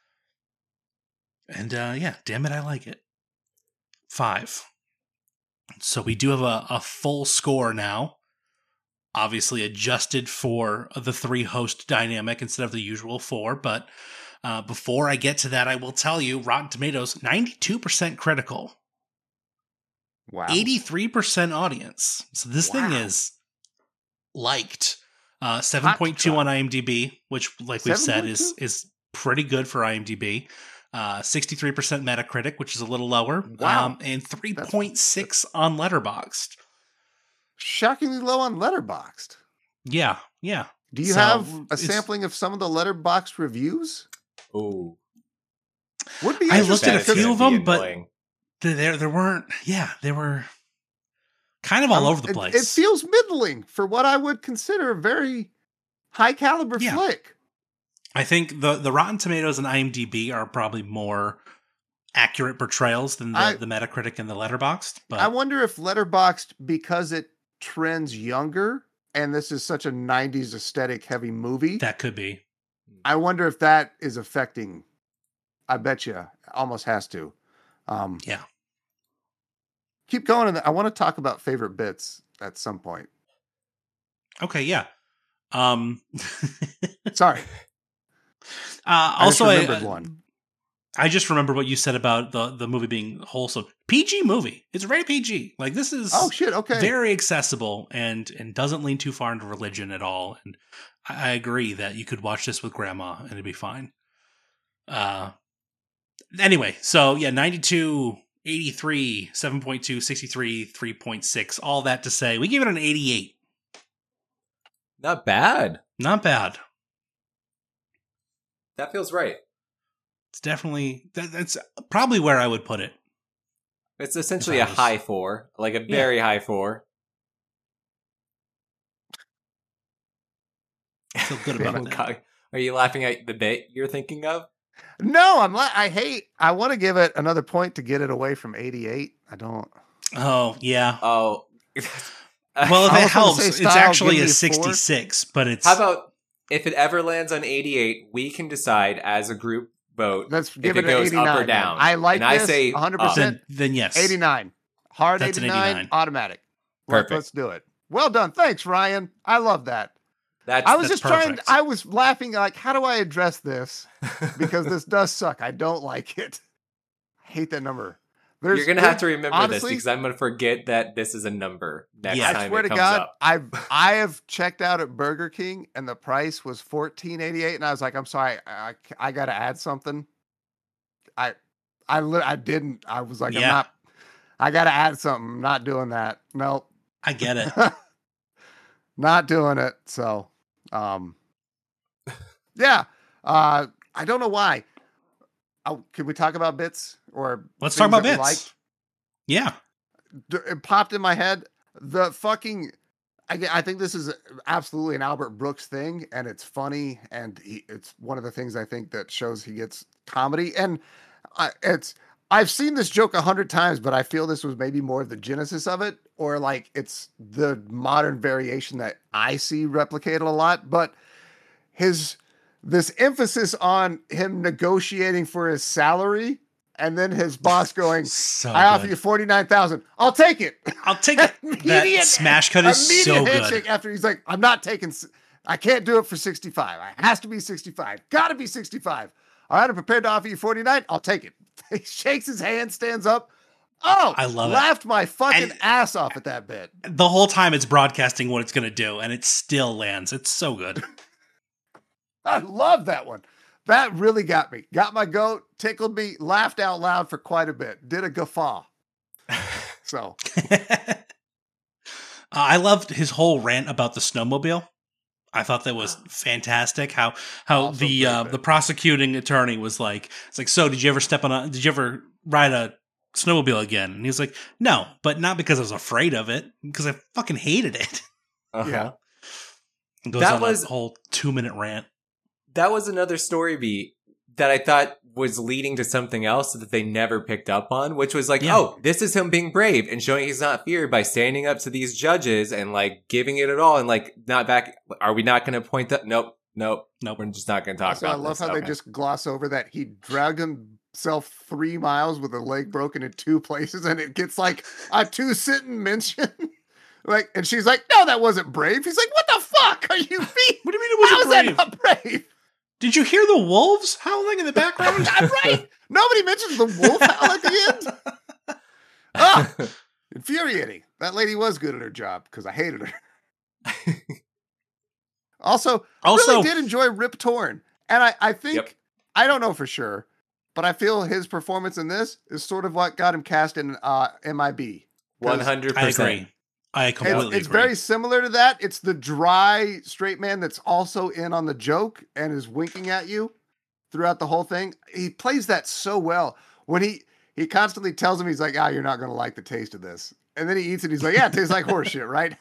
and uh, yeah, damn it, I like it. Five. So we do have a, a full score now. Obviously adjusted for the three host dynamic instead of the usual four. But uh, before I get to that, I will tell you Rotten Tomatoes, ninety-two percent critical. Wow. eighty-three percent audience. So this Wow. thing is liked. Uh, seven point two on IMDb, which, like we've said, is is pretty good for IMDb. Uh, sixty-three percent Metacritic, which is a little lower. Wow. Um, and three point six on Letterboxd. Shockingly low on Letterboxd. Yeah, yeah. Do you So, have a it's- sampling of some of the Letterboxd reviews? Ooh. Would be I looked at a interesting few because of them, Be but annoying. th- there there weren't. Yeah, they were kind of all I'm- over the it- place. It, feels middling for what I would consider a very high caliber Yeah. flick. I think the the Rotten Tomatoes and IMDb are probably more accurate portrayals than the, I- the Metacritic and the Letterboxd. But I wonder if Letterboxd, because it trends younger, and this is such a nineties aesthetic heavy movie, that could be. I wonder if that is affecting. I bet you almost has to. Um, Yeah. Keep going. And I want to talk about favorite bits at some point. Okay, yeah. Um, Sorry. uh, I just also, I, remembered one. I just remember what you said about the, the movie being wholesome. P G movie. It's very P G. Like, this is Oh shit. Okay. very accessible and and doesn't lean too far into religion at all. And I, I agree that you could watch this with grandma and it'd be fine. Uh, anyway, so yeah, ninety-two, eighty-three, seven point two, sixty-three, three point six. All that to say, we give it an eighty-eight. Not bad. Not bad. That feels right. It's definitely, that, that's probably where I would put it. It's essentially If a I was- high four, like a very high four. I feel good about that. Are you laughing at the bit you're thinking of? No, I'm. La- I hate. I want to give it another point to get it away from eighty-eight. I don't. Oh, yeah. Oh. Well, if I it was gonna helps, say, it's style, actually give me a a four. sixty-six, but it's... How about if it ever lands on eighty-eight, we can decide as a group vote Let's if give it it, an goes eighty-nine. up or then. down. I like And I this. say one hundred up. percent then, then yes. eighty-nine. Hard That's an eighty-nine, eighty-nine. automatic. Let, Perfect. let's do it. Well done. Thanks, Ryan. I love that. That's, I was that's just trying. perfect. I was laughing. Like, how do I address this? Because this does suck. I don't like it. I hate that number. There's, You're gonna have to remember this honestly, because I'm gonna forget that this is a number next Yeah. I time swear it to comes God, up. I've I have checked out at Burger King and the price was fourteen eighty-eight, and I was like, I'm sorry, I I got to add something. I I li- I didn't. I was like, I'm Yeah. not. I got to add something. I'm not doing that. Nope. I get it. Not doing it. So, um, yeah. Uh, I don't know why. Oh, can we talk about bits or Let's talk things about that we bits. liked? Yeah. D- It popped in my head. The fucking. I, I think this is absolutely an Albert Brooks thing, and it's funny, and he, it's one of the things I think that shows he gets comedy. And I, it's I've seen this joke a hundred times, but I feel this was maybe more of the genesis of it, or like it's the modern variation that I see replicated a lot. But his this emphasis on him negotiating for his salary, and then his boss going, So "I offer good. you forty nine thousand. I'll take it." I'll take it. That Immediate- smash cut is immediate so handshake good. after he's like, I'm not taking, s- I can't do it for sixty-five. It has to be sixty-five. Gotta be sixty-five. All right, I'm prepared to offer you forty-nine. I'll take it. He shakes his hand, stands up. Oh, I love it. laughed my fucking And- ass off at that bit. The whole time it's broadcasting what it's going to do, and it still lands. It's so good. I love that one. That really got me. Got my goat, tickled me, laughed out loud for quite a bit. Did a guffaw. So, uh, I loved his whole rant about the snowmobile. I thought that was fantastic. How how Also the great uh, bit. the prosecuting attorney was like, it's like, so did you ever step on a? Did you ever ride a snowmobile again? And he was like, no, but not because I was afraid of it, because I fucking hated it. Uh-huh. Yeah. It goes That on was- a whole two minute rant. That was another story beat that I thought was leading to something else that they never picked up on, which was like, Yeah. oh, this is him being brave and showing he's not feared by standing up to these judges and like giving it at all and like not back. Are we not going to point that? Nope. Nope. Nope. We're just not going to talk Also, about I love this. how Okay. they just gloss over that he dragged himself three miles with a leg broken in two places, and it gets like a two sentence mention. Like, and she's like, "No, that wasn't brave." He's like, "What the fuck are you being? What do you mean it How wasn't is that brave? not brave?" Did you hear the wolves howling in the background? I'm right. Nobody mentions the wolf howl at the end. Ah, infuriating. That lady was good at her job because I hated her. Also, Also- really did enjoy Rip Torn. And I, I think, Yep. I don't know for sure, but I feel his performance in this is sort of what got him cast in uh, M I B. one hundred I percent. agree. I completely It's, it's agree. very similar to that. It's the dry straight man that's also in on the joke and is winking at you throughout the whole thing. He plays that so well. When he he constantly tells him, he's like, "Ah, you're not going to like the taste of this," and then he eats it. He's like, "Yeah, it tastes like horse shit, right?"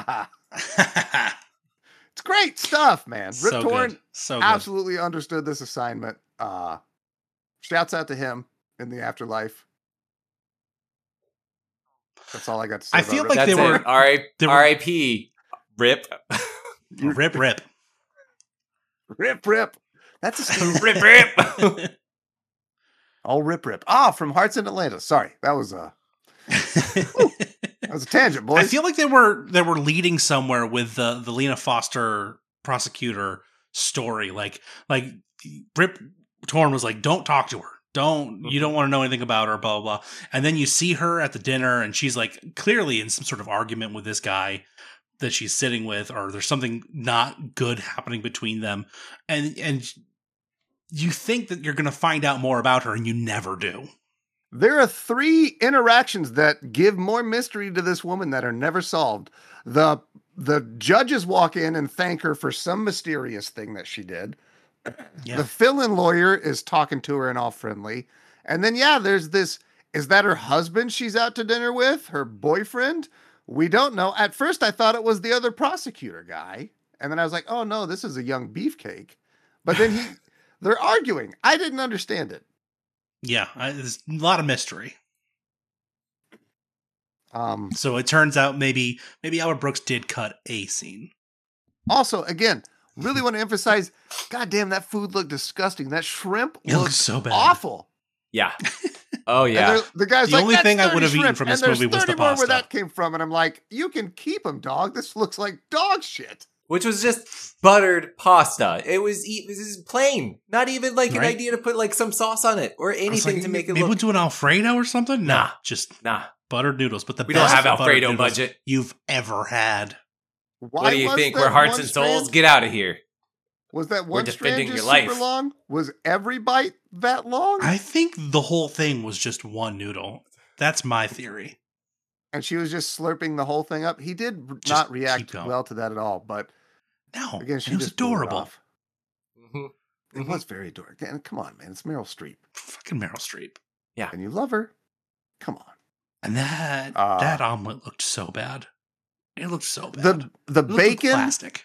It's great stuff, man. Rip so Torn good. So good. absolutely understood this assignment. Uh, shouts out to him in the afterlife. That's all I got to say. I about feel Rip like That's they were- it. R I they were- R I P. Rip. Rip, rip. Rip Rip. That's a Steve- Rip, rip. Oh, Rip Rip. Ah, from Hearts in Atlanta. Sorry, that was a that was a tangent, boys. I feel like they were they were leading somewhere with the the Lena Foster prosecutor story. Like like Rip Torn was like, "Don't talk to her. Don't you don't want to know anything about her." Blah blah blah. And then you see her at the dinner, and she's like clearly in some sort of argument with this guy that she's sitting with, or there's something not good happening between them, and and you think that you're going to find out more about her, and you never do. There are three interactions that give more mystery to this woman that are never solved. The the judges walk in and thank her for some mysterious thing that she did. Yeah. The fill-in lawyer is talking to her and all friendly. And then, yeah, there's this, is that her husband she's out to dinner with? Her boyfriend? We don't know. At first, I thought it was the other prosecutor guy. And then I was like, oh, no, this is a young beefcake. But then he, they're arguing. I didn't understand it. Yeah, I, there's a lot of mystery. Um, So it turns out maybe maybe Albert Brooks did cut a scene. also, again, really want to emphasize, God damn, that food looked disgusting. That shrimp It looks looked so bad. awful. Yeah. Oh, And yeah. they're- the guy's The like, only "That's thing I thirty would have eaten shrimp," from and this there's movie was the thirty more pasta. where that came from. And I'm like, you can keep them, dog. This looks like dog shit. Which was just buttered pasta. It was, e- this is plain. Not even like an Right. idea to put like some sauce on it or I was anything like, to make it maybe look. we'll do an Alfredo or something. No, Nah. just Nah. buttered noodles. But the We don't best have buttered Alfredo noodles budget. you've ever had. Why What do you was think? that We're hearts one and souls? strand- Get out of here. Was that one strand defending just your life. super long? Was every bite that long? I think the whole thing was just one noodle. That's my theory. And she was just slurping the whole thing up. He did r- Just not keep react going. well to that at all. But No, again, she it was just blew it adorable. off. hmm It was very adorable. And come on, man, it's Meryl Streep, Fucking Meryl Streep. and you love her. Come on. And that Uh, that omelet looked so bad. It looked so bad. The the It looked like bacon plastic.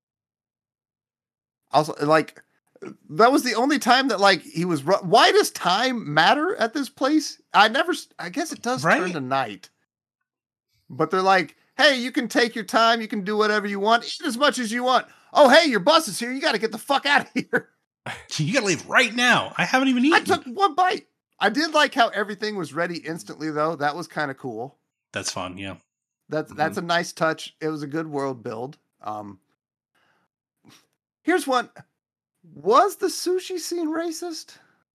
also like that was the only time that like he was. Ru- Why does time matter at this place? I never. s- I guess it does turn Right? to night. But they're like, hey, you can take your time. You can do whatever you want. Eat as much as you want. Oh, hey, your bus is here. You got to get the fuck out of here. You gotta leave right now. I haven't even I eaten. took one bite. I did like how everything was ready instantly, though. That was kind of cool. That's fun. Yeah. That's that's a nice touch. It was a good world build. Um, here's one. Was the sushi scene racist?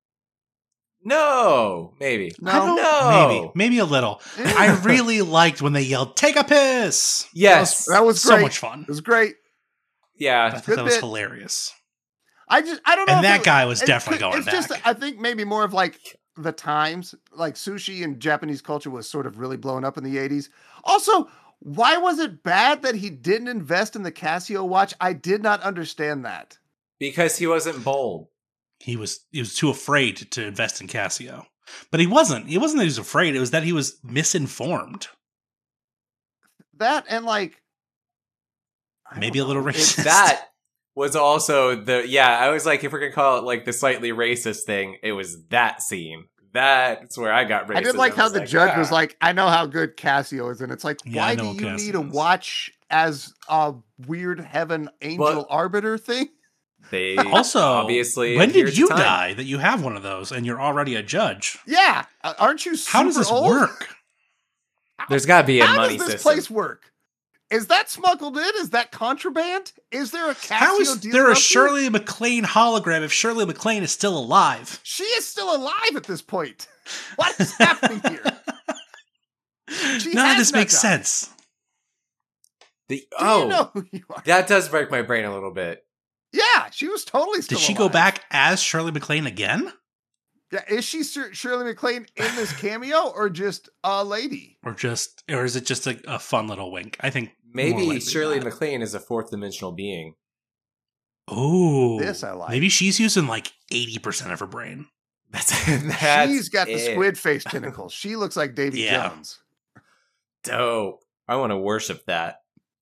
No, maybe. No. I don't, No. Maybe, maybe a little. I really liked when they yelled, "Take a piss!" Yes. That was so great. much fun. It was great. I Yeah. thought good that was bit. hilarious. I just I don't know. And if that it- guy was it definitely could- going it's back. just I think maybe more of like the times, like sushi and Japanese culture was sort of really blown up in the eighties. Also, why was it bad that he didn't invest in the Casio watch? I did not understand that. Because he wasn't bold. He was he was too afraid to invest in Casio. But he wasn't. It wasn't that he was afraid. It was that he was misinformed. That and like I Maybe don't a little know. racist. It's- That was also the yeah. I was like, if we're gonna call it like the slightly racist thing, it was that scene. That's where I got racist. I did like how the like, judge ah. was like, I know how good Cassio is. And it's like, Yeah, I why know do what you Cassio need to is. watch as a weird heaven angel Well- arbiter thing? They Also, obviously when adhere did to you time. die that you have one of those and you're already a judge? Yeah. Uh, aren't you super How does this old? work? There's got to be a How money does this system. place work? Is that smuggled in? Is that contraband? Is there a Cassio How is dealer there a up here? Shirley MacLaine hologram if Shirley MacLaine is still alive? She is still alive at this point. What is happening here? She None of has this not makes died. sense. The, Do oh, you know who you are? that does break my brain a little bit. Yeah, she was totally still Did she alive. go back as Shirley MacLaine again? Yeah, is she Shir- Shirley MacLaine in this cameo or just a lady? Or just or is it just a, a fun little wink? I think more Maybe likely Shirley that. MacLaine is a fourth dimensional being. Ooh. This I like. Maybe she's using like eighty percent of her brain. That's, that's She's got the it. squid face tentacles. She looks like Davy Yeah. Jones. Dope. I want to worship that.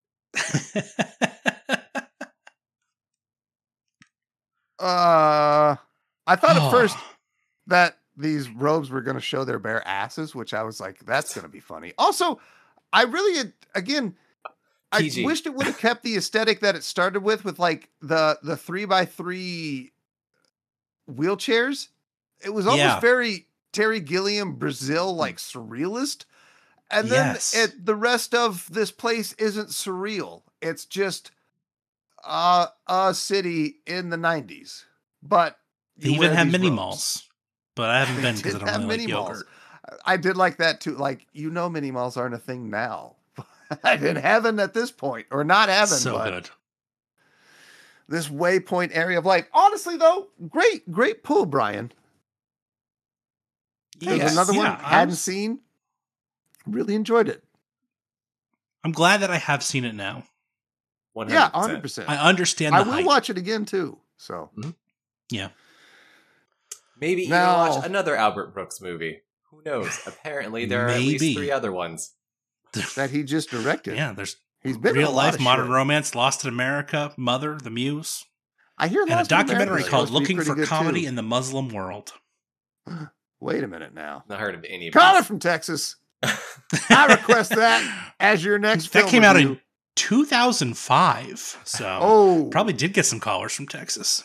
Uh, I thought at first that these robes were going to show their bare asses, which I was like, that's going to be funny. Also, I really, had- again, I P G. wished it would have kept the aesthetic that it started with, with like the the three by three wheelchairs. It was almost Yeah. very Terry Gilliam Brazil, like surrealist. And Yes. then it, the rest of this place isn't surreal. It's just uh, a city in the nineties. But They you even wear have these mini robes. malls. But I haven't They been because I did don't have really like mini malls. yogurt. I did like that too. Like, you know, mini malls aren't a thing now. In heaven at this point, or not heaven, So but good. this waypoint area of life. Honestly, though, great, great pull, Brian. There's Yes. another one Yeah, I hadn't I'm- seen. Really enjoyed it. I'm glad that I have seen it now. one Yeah, hundred one hundred percent. percent. I understand the I will hype. watch it again too. So Yeah. Maybe even Now- watch another Albert Brooks movie. Who knows? Apparently, there are at Maybe. least three other ones. that he just directed. Yeah, there's He's been in a real lot life of modern shit. romance, Lost in America, Mother, The Muse, I hear and a Lost in America documentary is called supposed to be Looking pretty for good, Comedy too. in the Muslim World. Wait a minute now. Not heard of any of Caller these. from Texas. I request that as your next That film came out review. in two thousand five. So Oh, probably did get some callers from Texas.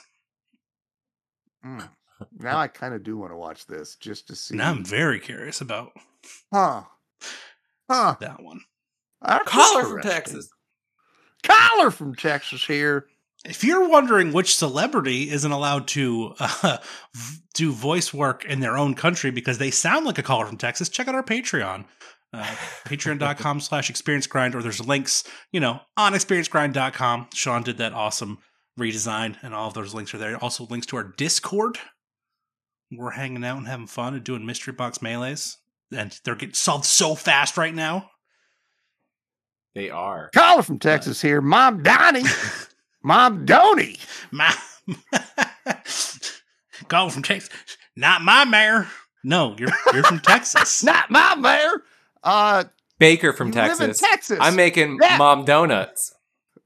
Mm. Now I kind of do want to watch this just to see. Now I'm very curious about Huh. Huh. that one. That's Caller from interesting. Texas. Caller from Texas here. If you're wondering which celebrity isn't allowed to uh, v- do voice work in their own country because they sound like a caller from Texas, check out our Patreon. Uh, Patreon.com slash experience grind, or there's links, you know, on experience grind dot com. Sean did that awesome redesign, and all of those links are there. Also, links to our Discord. We're hanging out and having fun and doing mystery box melees, and they're getting solved so fast right now. They are. Caller from Texas here. Mom Donnie. Mom Donnie. My call from Texas. Not my mayor. No, you're you're from Texas. Not my mayor. Uh, Baker from you Texas. live in Texas. I'm making Yeah. mom donuts.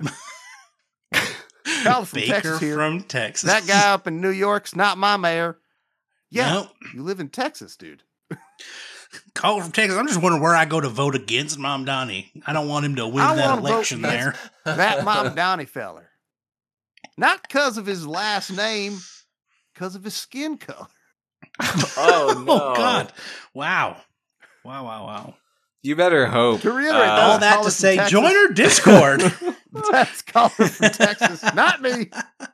Caller from Baker Texas here. from Texas. That guy up in New York's not my mayor. Yeah, Nope. you live in Texas, dude. Call from Texas. I'm just wondering where I go to vote against Mom Donnie. I don't want him to win I that wanna vote election there. against That Mom Donnie feller. Not because of his last name, because of his skin color. Oh no! Oh God! Wow! Wow! Wow! Wow! You better hope. To reiterate, Uh, that's All that Caller to from say, Texas. join our Discord. That's Caller from Texas, not me.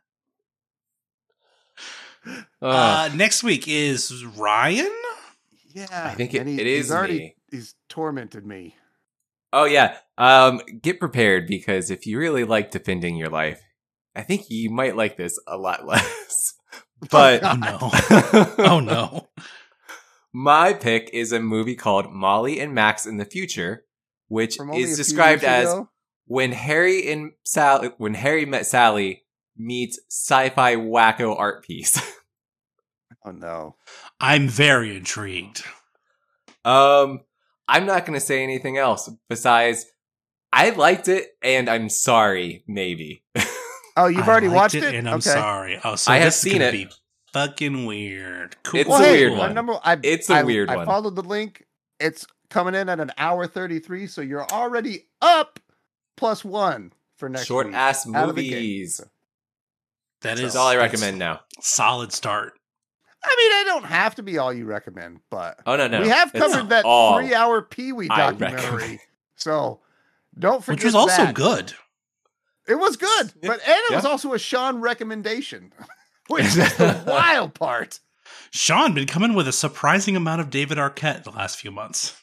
uh, uh, next week is Ryan. Yeah, I think it- and he- it he's is already me. he's tormented me. oh yeah. Um, get prepared because if you really like defending your life, I think you might like this a lot less. But Oh no! Oh no! my pick is a movie called Molly and Max in the Future, which From only a is few described years as ago. when Harry and Sally, when Harry met Sally meets sci-fi wacko art piece. Oh no! I'm very intrigued. um, I'm not going to say anything else besides I liked it and I'm sorry, maybe. Oh, you've I already liked watched it, it, and I'm okay. sorry. Oh, so I have this is seen gonna it. be fucking weird. Cool. It's Well, a hey, weird my one. Number, I, It's a I, weird I one. followed the link. It's coming in at an hour thirty-three, so you're already up plus one for next Short week. ass out of the gate. movies. That is That's all I that's recommend now. Solid start. I mean, I don't have to be all you recommend, but Oh no, no. we have It's covered that all three-hour Pee Wee I documentary, recommend. so don't forget Which was also that. good. It was good, Yeah. but and it Yeah. was also a Sean recommendation, which is the wild part. Sean been coming with a surprising amount of David Arquette the last few months.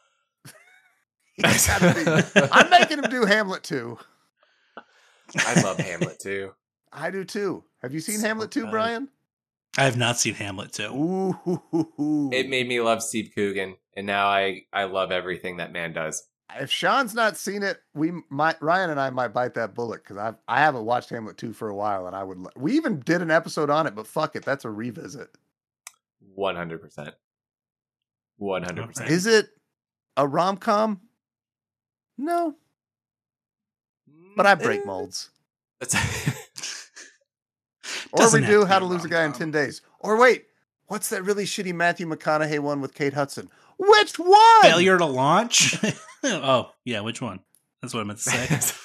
He's gotta be- I'm making him do Hamlet too. I love Hamlet too. I do too. Have you seen So Hamlet too, good. Brian? I have not seen Hamlet too. Ooh. It made me love Steve Coogan, and now I I love everything that man does. If Sean's not seen it, we might Ryan and I might bite that bullet because I I haven't watched Hamlet two for a while, and I would. We even did an episode on it, but fuck it, that's a revisit. One hundred percent. One hundred percent. Is it a rom com? No, but I break molds. Or Doesn't we have do to How be to a Lose a Guy in rom-com. ten days. Or wait, what's that really shitty Matthew McConaughey one with Kate Hudson? Which one? Failure to launch? Oh, yeah, which one? That's what I meant to say.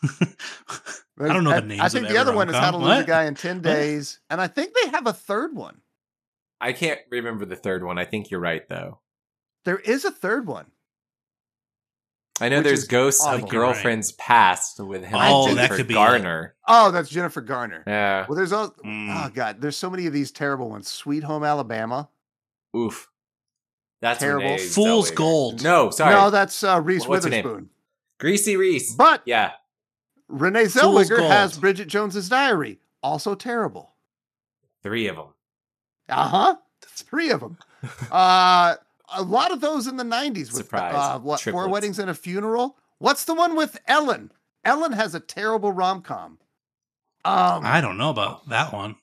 I don't know the names I of think the every other one is How to rom-com. Lose a What? Guy in ten days, and I think they have a third one. I can't remember the third one. I think you're right though. There is a third one. I know Which there's is Ghosts awful. of Girlfriends Past with him Oh, and that Jennifer could be Garner. Oh, that's Jennifer Garner. Yeah. Well, there's all. Mm. Oh god, there's so many of these terrible ones. Sweet Home Alabama. Oof. That's Terrible. Renee Fool's Zellweger. Gold. No, sorry. No, that's uh, Reese What's her name? Witherspoon. Greasy Reese. But Yeah. Renee Fool's Zellweger has Gold. Bridget Jones's Diary. Also terrible. Three of them. Uh huh. Three of them. uh, a lot of those in the nineties. With, Surprise. Uh, what? Four Triplets. Weddings and a Funeral. What's the one with Ellen? Ellen has a terrible rom com. Um, I don't know about that one.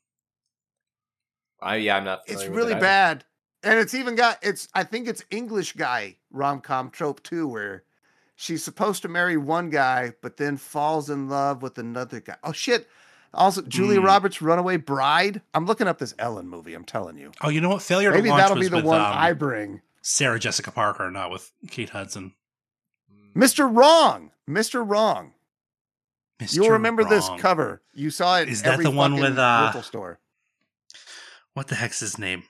I yeah, I'm not. it's familiar with really it either. bad, and it's even got it's. I think it's English guy rom com trope too, where she's supposed to marry one guy, but then falls in love with another guy. Oh shit! Also, Julia Hmm. Roberts' Runaway Bride. I'm looking up this Ellen movie. I'm telling you. Oh, you know what? Failure Maybe to launch that'll was be the with one um, I bring. Sarah Jessica Parker, not with Kate Hudson. Mister Wrong. Mister Wrong. Mister You'll remember this Wrong. cover. You saw it. Is in that every the one fucking with, uh, local store? What the heck's his name?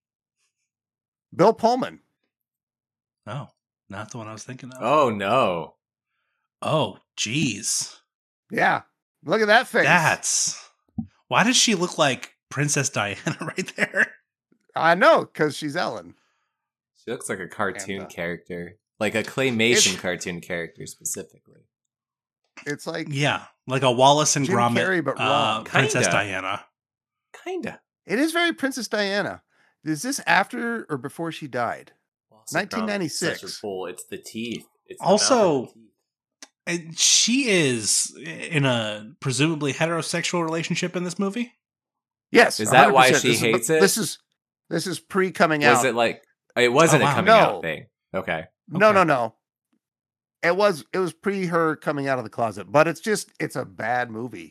Bill Pullman. Oh, not the one I was thinking of. Oh no. Oh, jeez. Yeah. Look at that face. That's. Why does she look like Princess Diana right there? I know, because she's Ellen. She looks like a cartoon And, uh, character. Like a claymation It's- cartoon character specifically. It's like Yeah, like a Wallace and Jim Gromit Carrey, but uh, wrong. Princess Kinda. Diana. Kinda. it is very Princess Diana. Is this after or before she died? nineteen ninety-six. Such a fool. It's the teeth. It's the Also- mouth and the teeth. And she is in a presumably heterosexual relationship in this movie. Yes. Is that why one hundred percent. she This is- hates it? This is this is pre coming Was out. it like it wasn't Oh, a wow. coming No. out thing? Okay. No, Okay. no, no. It was it was pre her coming out of the closet, but it's just it's a bad movie.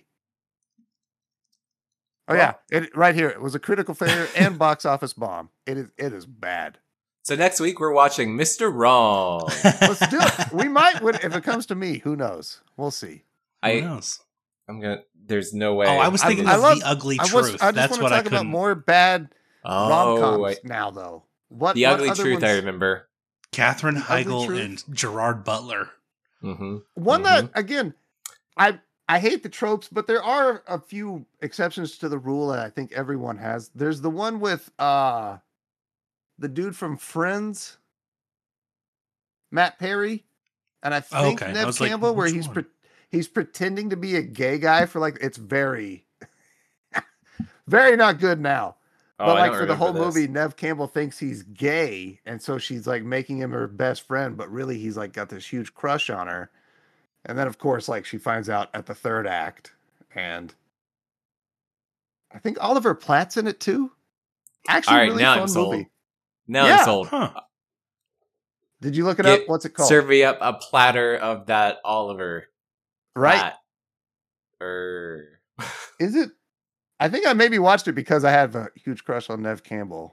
Oh yeah, it right here. It was a critical failure and box office bomb. It is it is bad. So next week we're watching Mister Wrong. Let's do it. We might when- if it comes to me. Who knows? We'll see. Who I knows? I'm gonna. There's no way. Oh, I was I- thinking I of love- the ugly I truth. was. I just That's want what to I talk about couldn't. more bad rom Oh, coms I- now, though. What the what ugly other truth. I ones- remember. Katherine The Ugly Heigl Truth? and Gerard Butler. Mm-hmm. One that again, I I hate the tropes, but there are a few exceptions to the rule that I think everyone has. There's the one with uh the dude from Friends, Matt Perry, and I Oh, think okay. I Nev was like, Campbell, where which he's one? pre- he's pretending to be a gay guy for like it's very very not good now. Oh, But I like don't for the whole remember this. movie, Nev Campbell thinks he's gay, and so she's like making him her best friend, but really he's like got this huge crush on her. And then of course, like she finds out at the third act, and I think Oliver Platt's in it too. Actually, All right, really now fun I'm sold. movie. Now Yeah. I'm sold. Huh. Did you look it Get- up? What's it called? Serve me up a platter of that Oliver. right? Platt. Or Is it? I think I maybe watched it because I have a huge crush on Nev Campbell.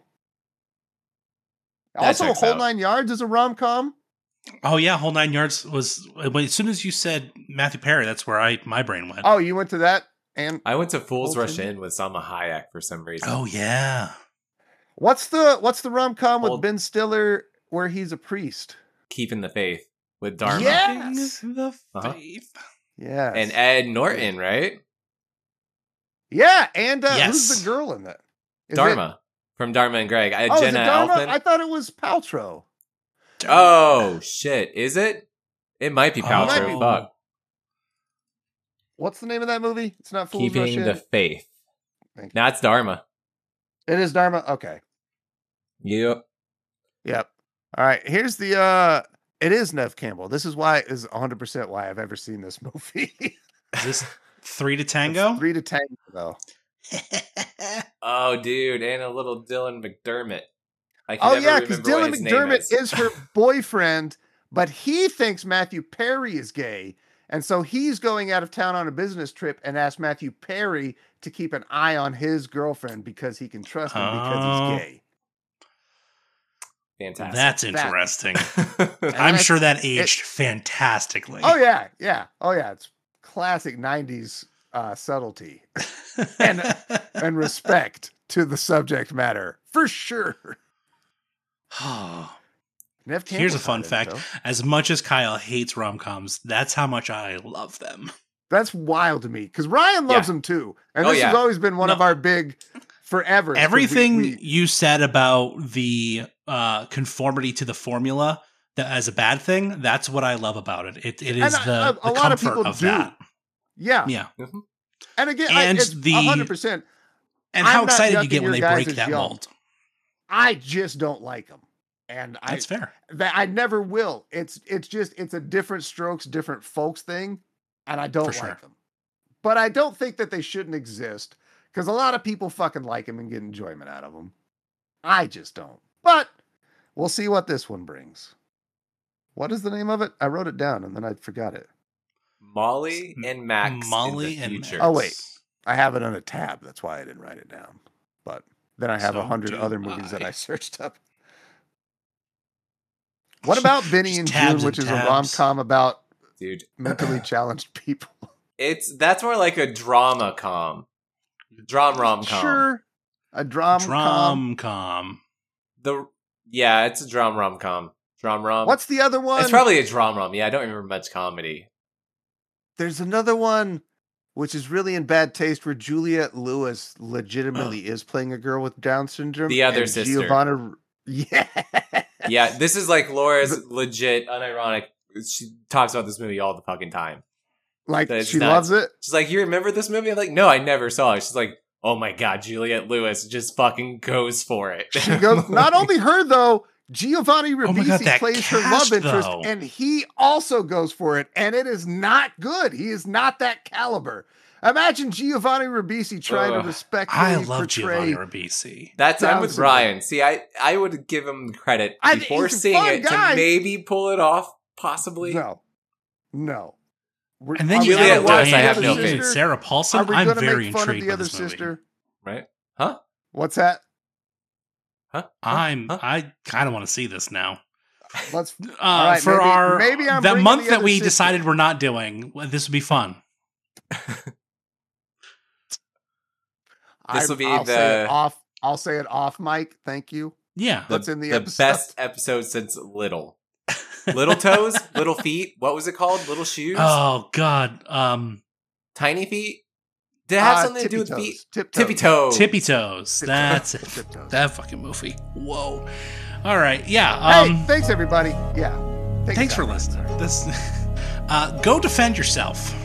That Also, checks Whole out. Nine Yards is a rom com. Oh yeah, Whole Nine Yards was when as soon as you said Matthew Perry, that's where I my brain went. Oh, you went to that, and I went to Fools Whole Rush Thing? In with Salma Hayek for some reason. Oh yeah, what's the what's the rom com with Old- Ben Stiller where he's a priest? Keeping the Faith with Dharma. Yes! the Uh-huh. faith. Yeah, And Ed Norton, right? yeah, and uh, Yes. who's the girl in that? Is Dharma. From Dharma and Greg. I, It, oh, Jenna is it Dharma? Elfman. I thought it was Paltrow. Oh, shit. Is it? It might be Oh. Paltrow. Might be. Fuck. What's the name of that movie? It's not Fools Rush Keeping In. the Faith. Thank you. Now it's Dharma. It is Dharma. Okay. Yep. Yep. All right. Here's the. uh It is Nev Campbell. This is why is one hundred percent why I've ever seen this movie. Is this Three to Tango? It's three to tango though. Oh, dude. And a little Dylan McDermott. I can Oh never yeah, because remember what Dylan his name McDermott is. is her boyfriend, but he thinks Matthew Perry is gay, and so he's going out of town on a business trip and asks Matthew Perry to keep an eye on his girlfriend because he can trust him because Oh. he's gay. Fantastic. That's interesting. And I'm I- sure that aged fantastically. Oh yeah, yeah, oh yeah. It's classic nineties uh, subtlety and and respect to the subject matter for sure. Nev Here's a Campbell's fun hot in it, fact. though. As much as Kyle hates rom-coms, that's how much I love them. That's wild to me because Ryan loves Yeah. them too, and Oh, this yeah. has always been one No. of our big forever. Everything We, we, you said about the uh, conformity to the formula that as a bad thing, that's what I love about it. It, it is And the, a- a the lot of comfort people of do. that. yeah. Yeah. and again, And I, it's the- one hundred percent. And I'm how not excited you yucking get when your they guys' break that yum. mold. I just don't like them, and I That's fair. that I never will. It's it's just it's a different strokes, different folks thing, and I don't For like sure. them. But I don't think that they shouldn't exist because a lot of people fucking like them and get enjoyment out of them. I just don't. But we'll see what this one brings. What is the name of it? I wrote it down and then I forgot it. Molly and Max Molly in the and future. Max. Oh, wait. I have it on a tab. That's why I didn't write it down. But then I have a So hundred do other movies that I. I searched up. What about Benny Just and tabs June, which and is a tabs. rom com about Dude. mentally challenged people? It's that's more like a drama com. Drum rom com. Sure. A drum com. Drum com. The yeah, it's a drum rom com. Drum rom. What's the other one? It's probably a drum rom. Yeah, I don't remember much comedy. There's another one which is really in bad taste where Juliette Lewis legitimately is playing a girl with Down syndrome. The Other and Sister. Giovanna. Yeah. Yeah, this is like Laura's legit, unironic. She talks about this movie all the fucking time. Like That's she nuts. loves it. She's like, "You remember this movie?" I'm like, "No, I never saw it." She's like, "Oh my god, Juliette Lewis just fucking goes for it." She goes. Not only her though. Giovanni Oh my God, Ribisi that plays her cast, love interest, though. and he also goes for it, and it is not good. He is not that caliber. Imagine Giovanni Ribisi trying Ugh. to respectfully I love portray. Giovanni Ribisi. That's I'm Down with syndrome. Ryan. See, I I would give him the credit I- before he's a seeing fun it guy. to maybe pull it off, possibly. No, no. We're- And then are you we Juliette add gonna Lewis, watch I The have Other no Sister? faith. Sarah Paulson. Are we I'm going to very make fun of intrigued the by other this movie. sister? Right? Huh? What's that? Huh? I'm. Huh? I kind of want to see this now. Let's. Uh, right, for maybe- our maybe I'm that bringing month the that other we sister. decided we're not doing, well, this would be fun. This will be I'll say the- it off. I'll say it off, Mike. Thank you. Yeah. The, What's in the the episode? best episode since Little. Little toes, little feet. What was it called? Little shoes, Oh God. Um. tiny feet. Did it have Uh, something to do tippy with feet? toes. Tip Tippy toes. toe. Tippy toes. Tip That's toes. it. Tip toes. That fucking movie. Whoa. All right. Yeah. Hey, Um. thanks everybody. Yeah. Take thanks it for out. listening. This. Uh, go defend yourself.